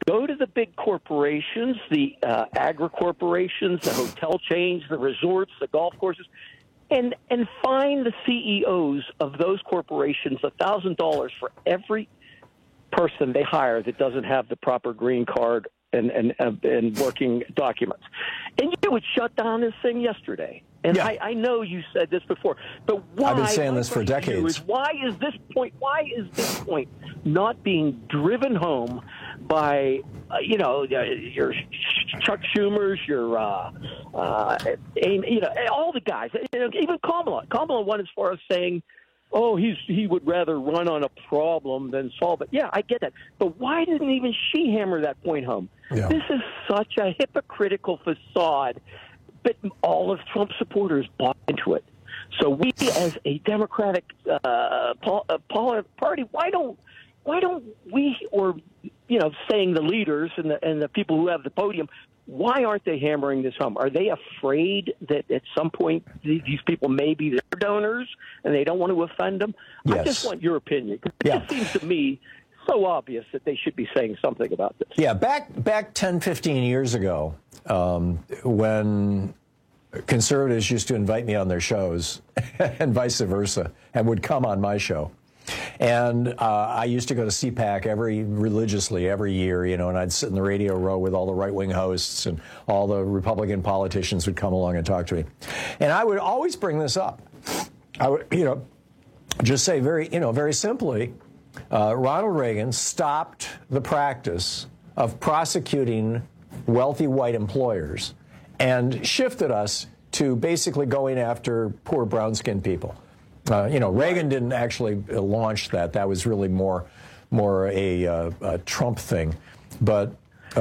Go to the big corporations, the agri-corporations, the hotel chains, the resorts, the golf courses, and fine the CEOs of those corporations $1,000 for every person they hire that doesn't have the proper green card and working documents. And you would shut down this thing yesterday. And yeah. I know you said this before, but why? I've been saying this for decades. Why is this point not being driven home by, your Chuck Schumers, your, all the guys, even Kamala. Kamala went as far as saying, he would rather run on a problem than solve it. Yeah, I get that. But why didn't even she hammer that point home? Yeah. This is such a hypocritical facade, but all of Trump's supporters bought into it. So we, as a Democratic party, why don't we, or saying the leaders and the people who have the podium, why aren't they hammering this home? Are they afraid that at some point these people may be their donors and they don't want to offend them? Yes. I just want your opinion. It just seems to me so obvious that they should be saying something about this. Yeah, back 10, 15 years ago, when conservatives used to invite me on their shows and vice versa, and would come on my show. And I used to go to CPAC religiously every year, and I'd sit in the radio row with all the right-wing hosts, and all the Republican politicians would come along and talk to me. And I would always bring this up. I would, just say very simply, Ronald Reagan stopped the practice of prosecuting wealthy white employers and shifted us to basically going after poor brown-skinned people. Reagan didn't actually launch that. That was really more a Trump thing. But,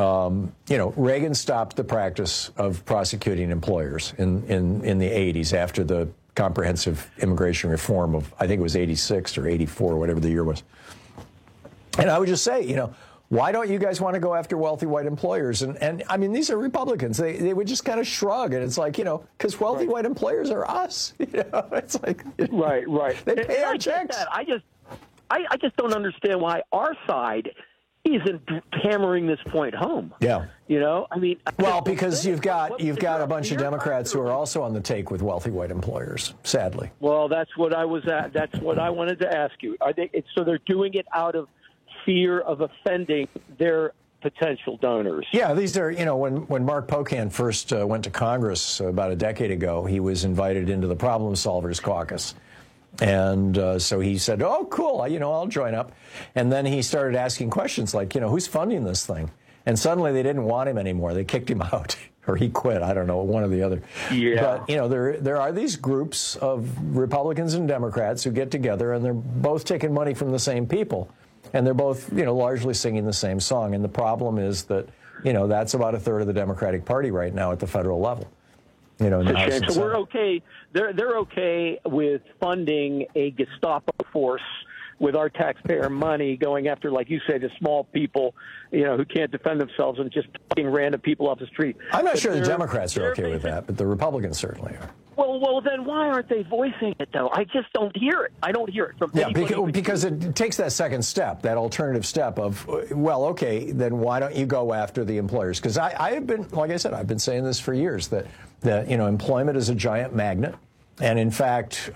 Reagan stopped the practice of prosecuting employers in the 80s after the comprehensive immigration reform of, I think it was 86 or 84, whatever the year was. And I would just say, why don't you guys want to go after wealthy white employers? And I mean, these are Republicans. They would just kind of shrug, and it's like, because wealthy white employers are us. It's like, right. They pay our checks. I just don't understand why our side isn't hammering this point home. Yeah. Because you've got a bunch of Democrats who are also on the take with wealthy white employers, sadly. Well, that's what I wanted to ask you. So they're doing it out of fear of offending their potential donors. Yeah, these are, when Mark Pocan first went to Congress about a decade ago, he was invited into the Problem Solvers Caucus. And so he said, oh, cool, I'll join up. And then he started asking questions like, who's funding this thing? And suddenly they didn't want him anymore. They kicked him out. Or he quit, I don't know, one or the other. Yeah. But, there are these groups of Republicans and Democrats who get together, and they're both taking money from the same people. And they're both, largely singing the same song. And the problem is that, that's about a third of the Democratic Party right now at the federal level. In the House and Senate. So we're okay. They're okay with funding a Gestapo force with our taxpayer money going after, like you say, the small people, who can't defend themselves and just picking random people off the street. I'm not sure the Democrats are okay with that, but the Republicans certainly are. Well, then why aren't they voicing it, though? I just don't hear it. I don't hear it from anybody. Because it takes that second step, that alternative step of, well, okay, then why don't you go after the employers? Because I have been, like I said, I've been saying this for years, that employment is a giant magnet. And in fact,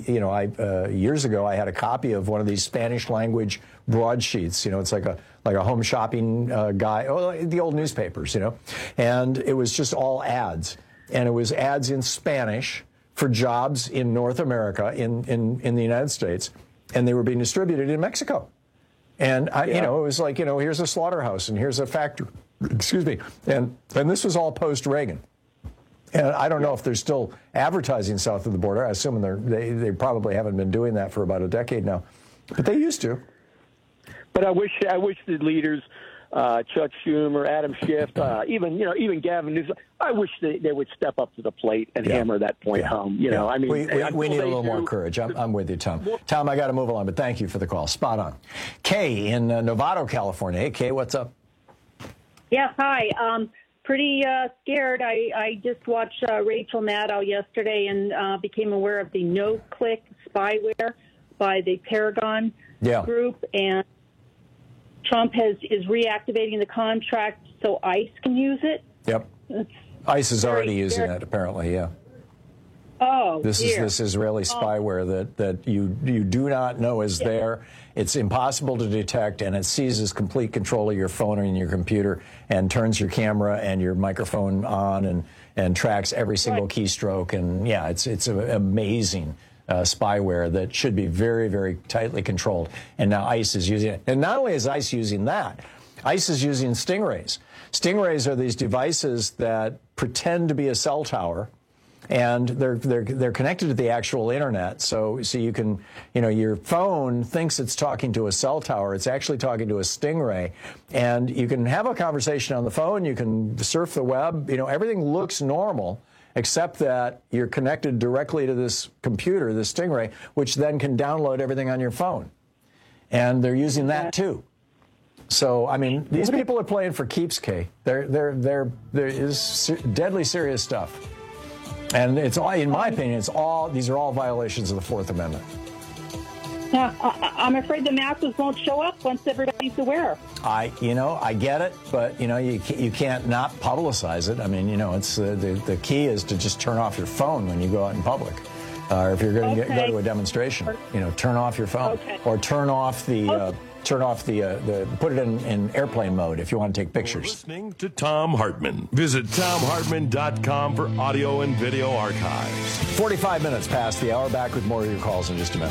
years ago, I had a copy of one of these Spanish-language broadsheets. It's like a home shopping guy, the old newspapers, and it was just all ads. And it was ads in Spanish for jobs in North America, in the United States, and they were being distributed in Mexico. And it was like, here's a slaughterhouse and here's a factory, excuse me, and this was all post-Reagan. And I don't know if they're still advertising south of the border. I assume they probably haven't been doing that for about a decade now, but they used to. But I wish the leaders, Chuck Schumer, Adam Schiff, even Gavin Newsom, I wish they would step up to the plate and hammer that point home. We need a little more courage. I'm with you, Tom. Tom, I got to move along, but thank you for the call. Spot on. Kay in Novato, California. Hey, Kay, what's up? Yeah, hi. Pretty scared. I just watched Rachel Maddow yesterday and became aware of the no-click spyware by the Paragon group. And Trump is reactivating the contract so ICE can use it. Yep. ICE is already using it, apparently, yeah. Oh, this is this Israeli spyware that you do not know is there. It's impossible to detect, and it seizes complete control of your phone and your computer and turns your camera and your microphone on and tracks every single keystroke. And yeah, it's an amazing spyware that should be very, very tightly controlled. And now ICE is using it. And not only is ICE using that, ICE is using stingrays. Stingrays are these devices that pretend to be a cell tower, and they're connected to the actual internet. So you can, your phone thinks it's talking to a cell tower. It's actually talking to a stingray. And you can have a conversation on the phone. You can surf the web. Everything looks normal, except that you're connected directly to this computer, this stingray, which then can download everything on your phone. And they're using that too. So, I mean, these people are playing for keeps, Kay. There is deadly serious stuff. And it's all, in my opinion, these are all violations of the Fourth Amendment. Yeah, I'm afraid the masses won't show up once everybody's aware. I get it, but you can't not publicize it. I mean, it's the key is to just turn off your phone when you go out in public, or if you're going to go to a demonstration, turn off your phone, or turn off the. Put it in airplane mode if you want to take pictures. You're listening to Thom Hartmann. Visit ThomHartmann.com for audio and video archives. 45 minutes past the hour. Back with more of your calls in just a minute.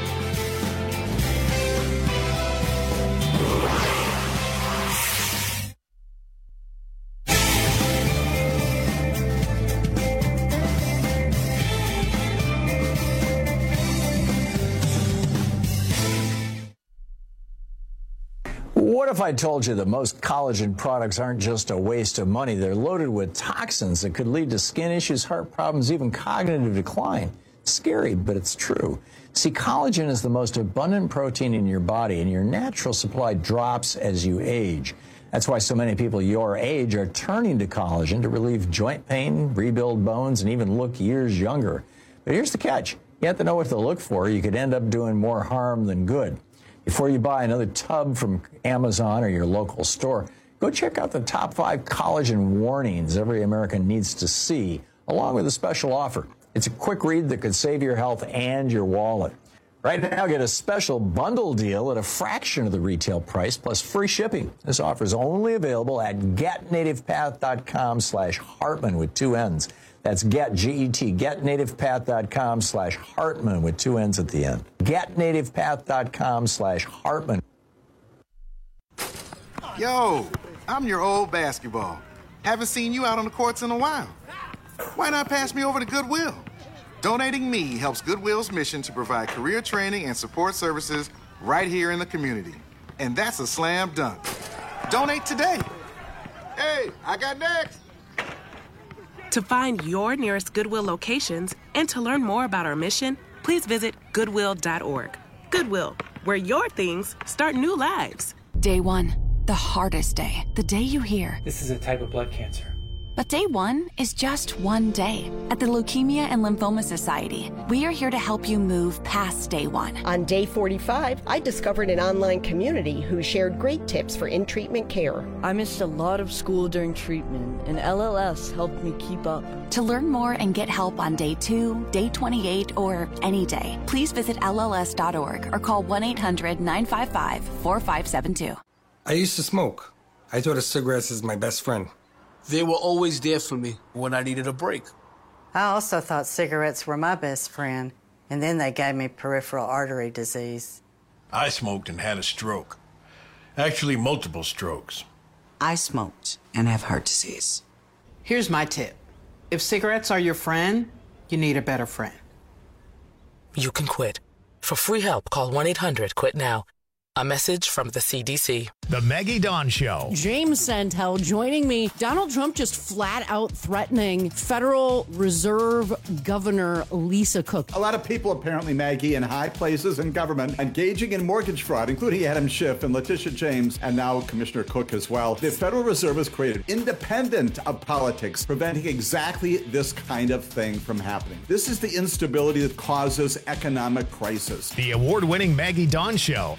What if I told you that most collagen products aren't just a waste of money? They're loaded with toxins that could lead to skin issues, heart problems, even cognitive decline. It's scary, but it's true. See, collagen is the most abundant protein in your body, and your natural supply drops as you age. That's why so many people your age are turning to collagen to relieve joint pain, rebuild bones, and even look years younger. But here's the catch. You have to know what to look for. You could end up doing more harm than good. Before you buy another tub from Amazon or your local store, go check out the top 5 collagen warnings every American needs to see, along with a special offer. It's a quick read that could save your health and your wallet. Right now, get a special bundle deal at a fraction of the retail price plus free shipping. This offer is only available at getnativepath.com/Hartmann with 2 N's. That's getnativepath.com/Hartmann with 2 N's at the end. Getnativepath.com/Hartmann. Yo, I'm your old basketball. Haven't seen you out on the courts in a while. Why not pass me over to Goodwill? Donating me helps Goodwill's mission to provide career training and support services right here in the community. And that's a slam dunk. Donate today. Hey, I got next. To find your nearest Goodwill locations and to learn more about our mission, please visit Goodwill.org. Goodwill, where your things start new lives. Day 1, the hardest day. The day you hear, "This is a type of blood cancer." But day 1 is just one day. At the Leukemia and Lymphoma Society, we are here to help you move past day 1. On day 45, I discovered an online community who shared great tips for in-treatment care. I missed a lot of school during treatment, and LLS helped me keep up. To learn more and get help on day 2, day 28, or any day, please visit LLS.org or call 1-800-955-4572. I used to smoke. I thought of cigarettes as my best friend. They were always there for me when I needed a break. I also thought cigarettes were my best friend, and then they gave me peripheral artery disease. I smoked and had a stroke. Actually, multiple strokes. I smoked and have heart disease. Here's my tip. If cigarettes are your friend, you need a better friend. You can quit. For free help, call 1-800-QUIT-NOW. A message from the CDC. The Maggie Dawn Show. James Santel joining me. Donald Trump just flat out threatening Federal Reserve Governor Lisa Cook. A lot of people apparently, Maggie, in high places in government engaging in mortgage fraud, including Adam Schiff and Letitia James, and now Commissioner Cook as well. The Federal Reserve has created independent of politics, preventing exactly this kind of thing from happening. This is the instability that causes economic crisis. The award-winning Maggie Dawn Show. Weekday after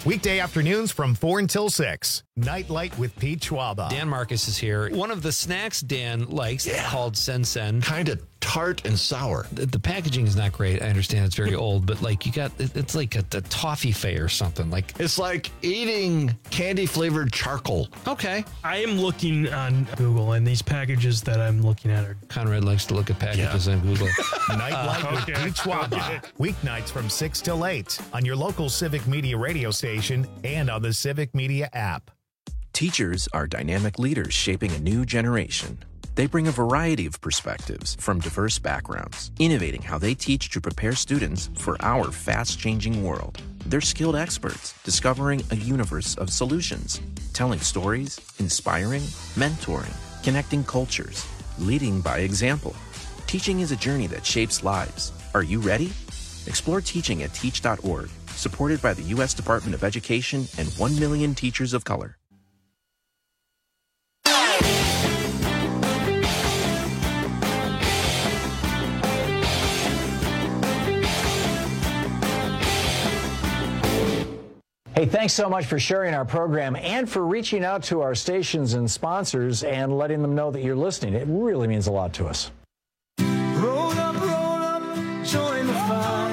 afternoons from 4 until 6. Nightlight with Pete Schwaba. Dan Marcus is here. One of the snacks Dan likes called Sen. Kind of tart and sour. The packaging is not great. I understand it's very old, but like it's like a toffee fay or something. Like it's like eating candy-flavored charcoal. Okay. I am looking on Google, and these packages that I'm looking at are... Conrad likes to look at packages on Google. Nightlight with Pete Schwaba. Weeknights from 6 till 8 on your local Civic Media radio station and on the Civic Media app. Teachers are dynamic leaders shaping a new generation. They bring a variety of perspectives from diverse backgrounds, innovating how they teach to prepare students for our fast-changing world. They're skilled experts, discovering a universe of solutions, telling stories, inspiring, mentoring, connecting cultures, leading by example. Teaching is a journey that shapes lives. Are you ready? Explore teaching at teach.org, supported by the U.S. Department of Education and 1 million teachers of color. Hey, thanks so much for sharing our program and for reaching out to our stations and sponsors and letting them know that you're listening. It really means a lot to us. Roll up, join the fight.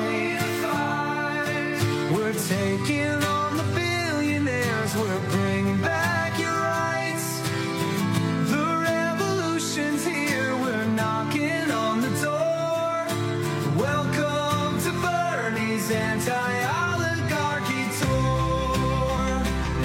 We're taking on the billionaires. We're bringing back your rights. The revolution's here. We're knocking on the door. Welcome to Bernie's anti-oligarchy tour.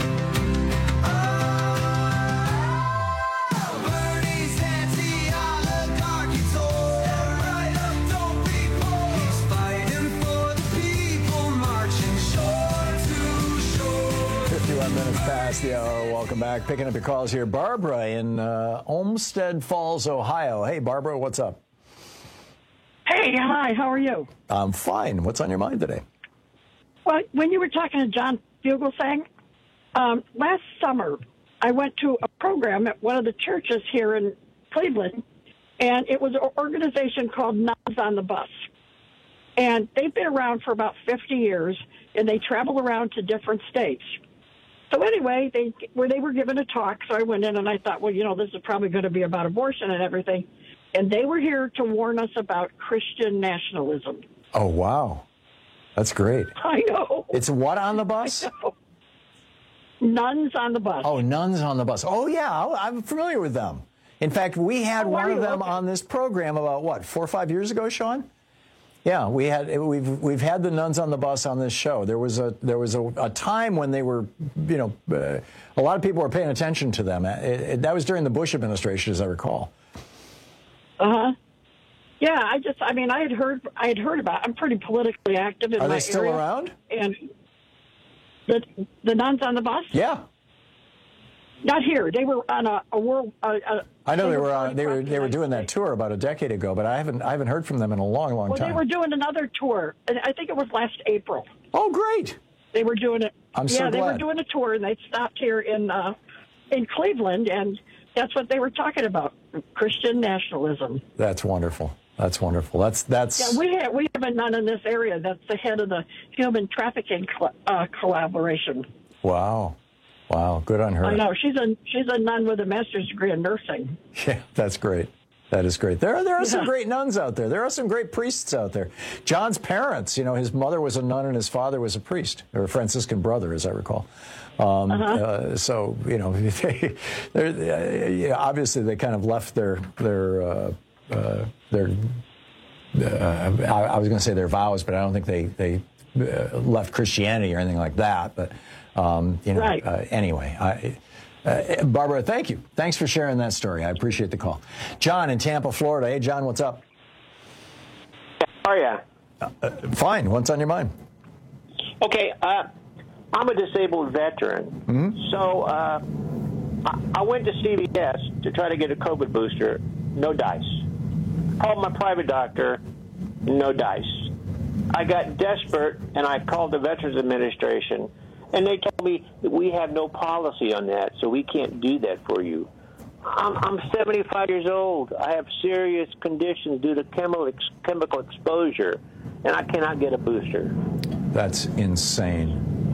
Bernie's anti-oligarchy tour. Right up, don't be poor. He's fighting for the people, marching shore to shore. 51 minutes past the hour. Welcome back. Picking up your calls here. Barbara in Olmsted Falls, Ohio. Hey, Barbara, what's up? Hey, hi, how are you? I'm fine. What's on your mind today? Well, when you were talking to John Fugelsang, last summer I went to a program at one of the churches here in Cleveland, and it was an organization called Nuns on the Bus. And they've been around for about 50 years, and they travel around to different states. So anyway, they were given a talk, so I went in and I thought, well, you know, this is probably going to be about abortion and everything. And they were here to warn us about Christian nationalism. Oh, wow. That's great. I know. It's what on the bus? Nuns on the Bus. Oh, Nuns on the Bus. Oh, yeah, I'm familiar with them. In fact, we had one of them on this program about, what, 4 or 5 years ago, Sean? Yeah, we've had the Nuns on the Bus on this show. There was a time when they were, you know, a lot of people were paying attention to them. That was during the Bush administration, as I recall. Uh-huh. Yeah, I had heard about. I'm pretty politically active in my area. Are they still around? And the Nuns on the Bus? Yeah. Not here. They were on a world. I know they were doing that tour about a decade ago, but I haven't heard from them in a long time. Well, they were doing another tour, and I think it was last April. Oh, great! They were doing it. I'm so glad. They were doing a tour, and they stopped here in Cleveland, and that's what they were talking about: Christian nationalism. That's wonderful. That's wonderful. That's. Yeah, we have a nun in this area. That's the head of the human trafficking collaboration. Wow. Wow, good on her. I know. She's a nun with a master's degree in nursing. Yeah, that's great. That is great. There are some great nuns out there. There are some great priests out there. John's parents, you know, his mother was a nun and his father was a priest, or a Franciscan brother, as I recall. So, you know, obviously they kind of left their I was going to say their vows, but I don't think they left Christianity or anything like that. But you know, right. Anyway, Barbara, thank you. Thanks for sharing that story. I appreciate the call. John in Tampa, Florida. Hey, John, what's up? How are you? Fine. What's on your mind? Okay, I'm a disabled veteran. Mm-hmm. So I went to CVS to try to get a COVID booster. No dice. Called my private doctor. No dice. I got desperate, and I called the Veterans Administration, and they told me that we have no policy on that, so we can't do that for you. I'm 75 years old. I have serious conditions due to chemical exposure, and I cannot get a booster. That's insane.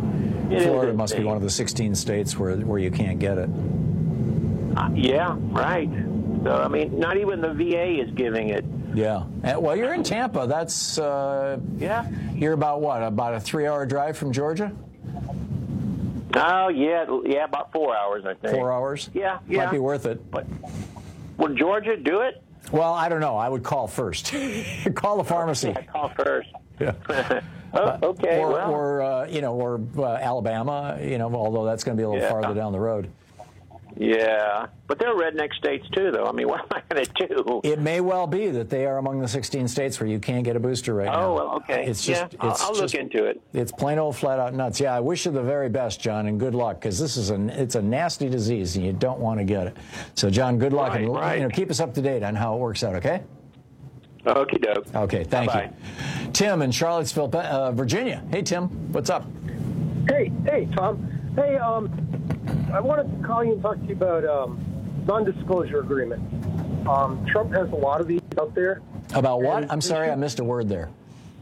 Florida must be one of the 16 states where you can't get it. Yeah, right. So, I mean, not even the VA is giving it. Yeah. Well, you're in Tampa. That's, yeah. You're about what, about a 3-hour drive from Georgia? Oh, yeah, about 4 hours, I think. 4 hours? Yeah. Might be worth it. But would Georgia do it? Well, I don't know. I would call first. Call the pharmacy. Yeah, call first. Yeah. Okay. Or Alabama, although that's going to be a little farther down the road. Yeah. But they're redneck states, too, though. I mean, what am I going to do? It may well be that they are among the 16 states where you can't get a booster right now. Oh, well, okay. It's just, I'll look into it. It's plain old flat out nuts. Yeah, I wish you the very best, John, and good luck, because it's a nasty disease, and you don't want to get it. So, John, good luck, and keep us up to date on how it works out, okay? Okie doke. Okay, thank you. Tim in Charlottesville, Virginia. Hey, Tim, what's up? Hey, Tom. Hey, I wanted to call you and talk to you about non-disclosure agreements. Trump has a lot of these out there. About what? I'm sorry, I missed a word there.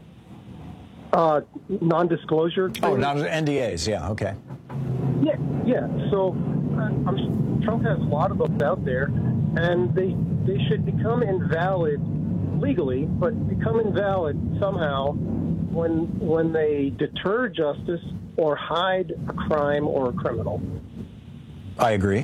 Non-disclosure agreements. NDAs, yeah, okay. Yeah. So Trump has a lot of them out there, and they should become invalid legally, but become invalid somehow when they deter justice or hide a crime or a criminal. I agree.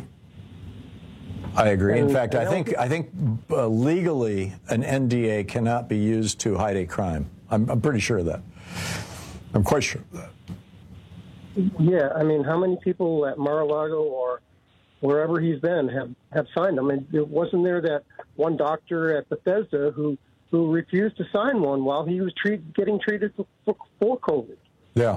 In fact, I think legally an NDA cannot be used to hide a crime. I'm pretty sure of that. I'm quite sure of that. Yeah, I mean, how many people at Mar-a-Lago or wherever he's been have signed them? I mean, wasn't there that one doctor at Bethesda who refused to sign one while he was getting treated for COVID? Yeah.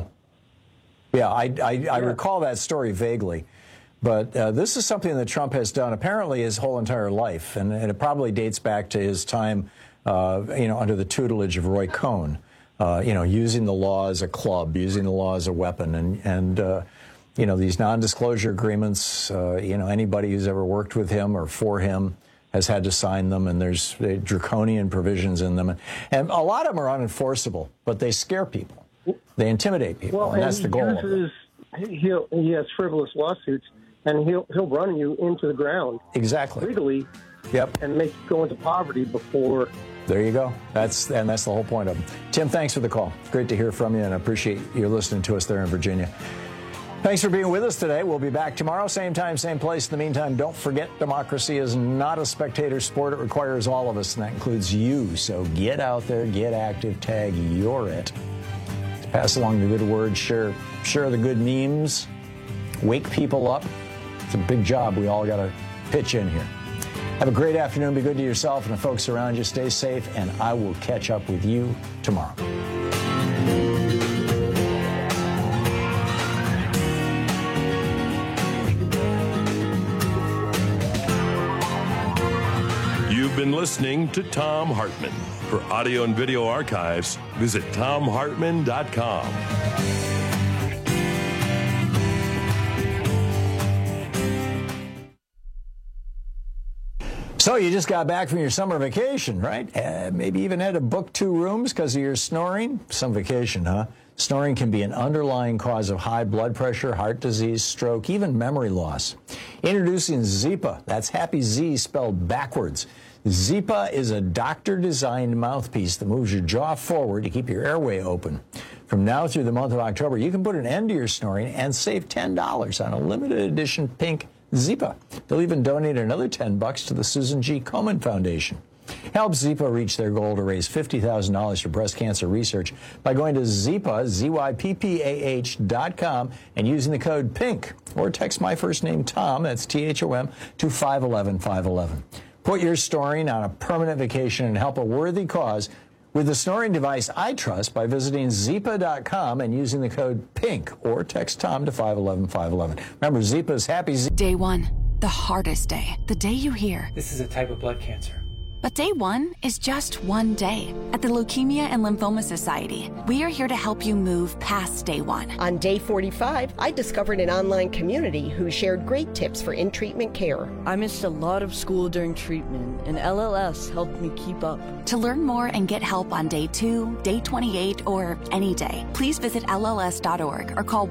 I recall that story vaguely. But this is something that Trump has done apparently his whole entire life, and it probably dates back to his time, under the tutelage of Roy Cohn, using the law as a club, using the law as a weapon, and these non-disclosure agreements. Anybody who's ever worked with him or for him has had to sign them, and there's draconian provisions in them, and a lot of them are unenforceable, but they scare people, they intimidate people, and that's the goal. He has frivolous lawsuits. And he'll run you into the ground. Exactly. Legally. Yep. And make you go into poverty before. There you go. That's the whole point of them. Tim, thanks for the call. Great to hear from you, and I appreciate you listening to us there in Virginia. Thanks for being with us today. We'll be back tomorrow, same time, same place. In the meantime, don't forget, democracy is not a spectator sport. It requires all of us, and that includes you. So get out there, get active, tag you're it. Pass along the good word, share the good memes, wake people up. It's a big job. We all got to pitch in here. Have a great afternoon. Be good to yourself and the folks around you. Stay safe, and I will catch up with you tomorrow. You've been listening to Thom Hartmann. For audio and video archives, visit ThomHartmann.com. So you just got back from your summer vacation, right? Maybe even had to book 2 rooms because of your snoring? Some vacation, huh? Snoring can be an underlying cause of high blood pressure, heart disease, stroke, even memory loss. Introducing Zypa. That's Happy Z spelled backwards. Zypa is a doctor-designed mouthpiece that moves your jaw forward to keep your airway open. From now through the month of October, you can put an end to your snoring and save $10 on a limited edition pink Zypa. They'll even donate another $10 to the Susan G. Komen Foundation. Help Zypa reach their goal to raise $50,000 for breast cancer research by going to Zypa, ZYPPAH.com, and using the code PINK, or text my first name, Tom, that's THOM, to 511-511. Put your snoring on a permanent vacation and help a worthy cause with the snoring device I trust by visiting Zypa.com and using the code PINK, or text Tom to 511-511. Remember, Zypa's Happy Z. Day 1, the hardest day. The day you hear, "This is a type of blood cancer. But day one is just one day. At the Leukemia and Lymphoma Society, we are here to help you move past day one. On day 45, I discovered an online community who shared great tips for in-treatment care. I missed a lot of school during treatment, and LLS helped me keep up. To learn more and get help on day 2, day 28, or any day, please visit LLS.org or call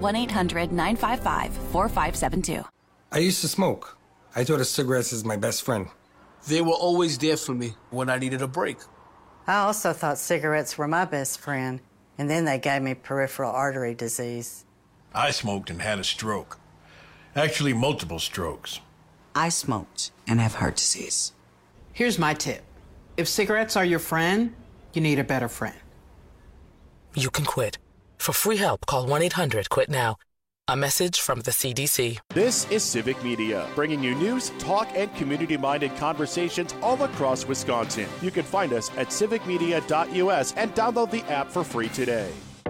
1-800-955-4572. I used to smoke. I thought of cigarettes as my best friend. They were always there for me when I needed a break. I also thought cigarettes were my best friend, and then they gave me peripheral artery disease. I smoked and had a stroke. Actually, multiple strokes. I smoked and have heart disease. Here's my tip. If cigarettes are your friend, you need a better friend. You can quit. For free help, call 1-800-QUIT-NOW. A message from the CDC. This is Civic Media, bringing you news, talk, and community-minded conversations all across Wisconsin. You can find us at civicmedia.us and download the app for free today.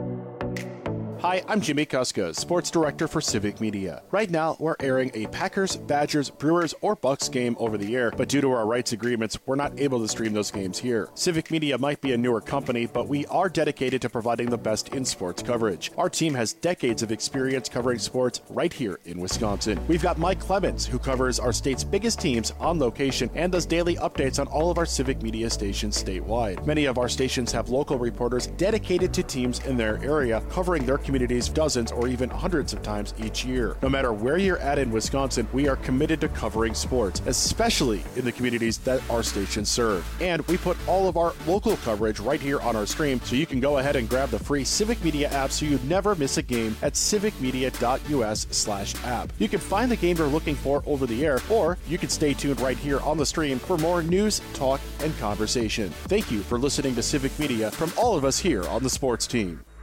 Hi, I'm Jimmy Kuska, Sports Director for Civic Media. Right now, we're airing a Packers, Badgers, Brewers, or Bucks game over the air, but due to our rights agreements, we're not able to stream those games here. Civic Media might be a newer company, but we are dedicated to providing the best in sports coverage. Our team has decades of experience covering sports right here in Wisconsin. We've got Mike Clemens, who covers our state's biggest teams on location and does daily updates on all of our Civic Media stations statewide. Many of our stations have local reporters dedicated to teams in their area, covering their communities dozens or even hundreds of times each year. No matter where you're at in Wisconsin, we are committed to covering sports, especially in the communities that our stations serve. And we put all of our local coverage right here on our stream, so you can go ahead and grab the free Civic Media app so you never miss a game at civicmedia.us/app. You can find the game you're looking for over the air, or you can stay tuned right here on the stream for more news, talk, and conversation. Thank you for listening to Civic Media from all of us here on the sports team.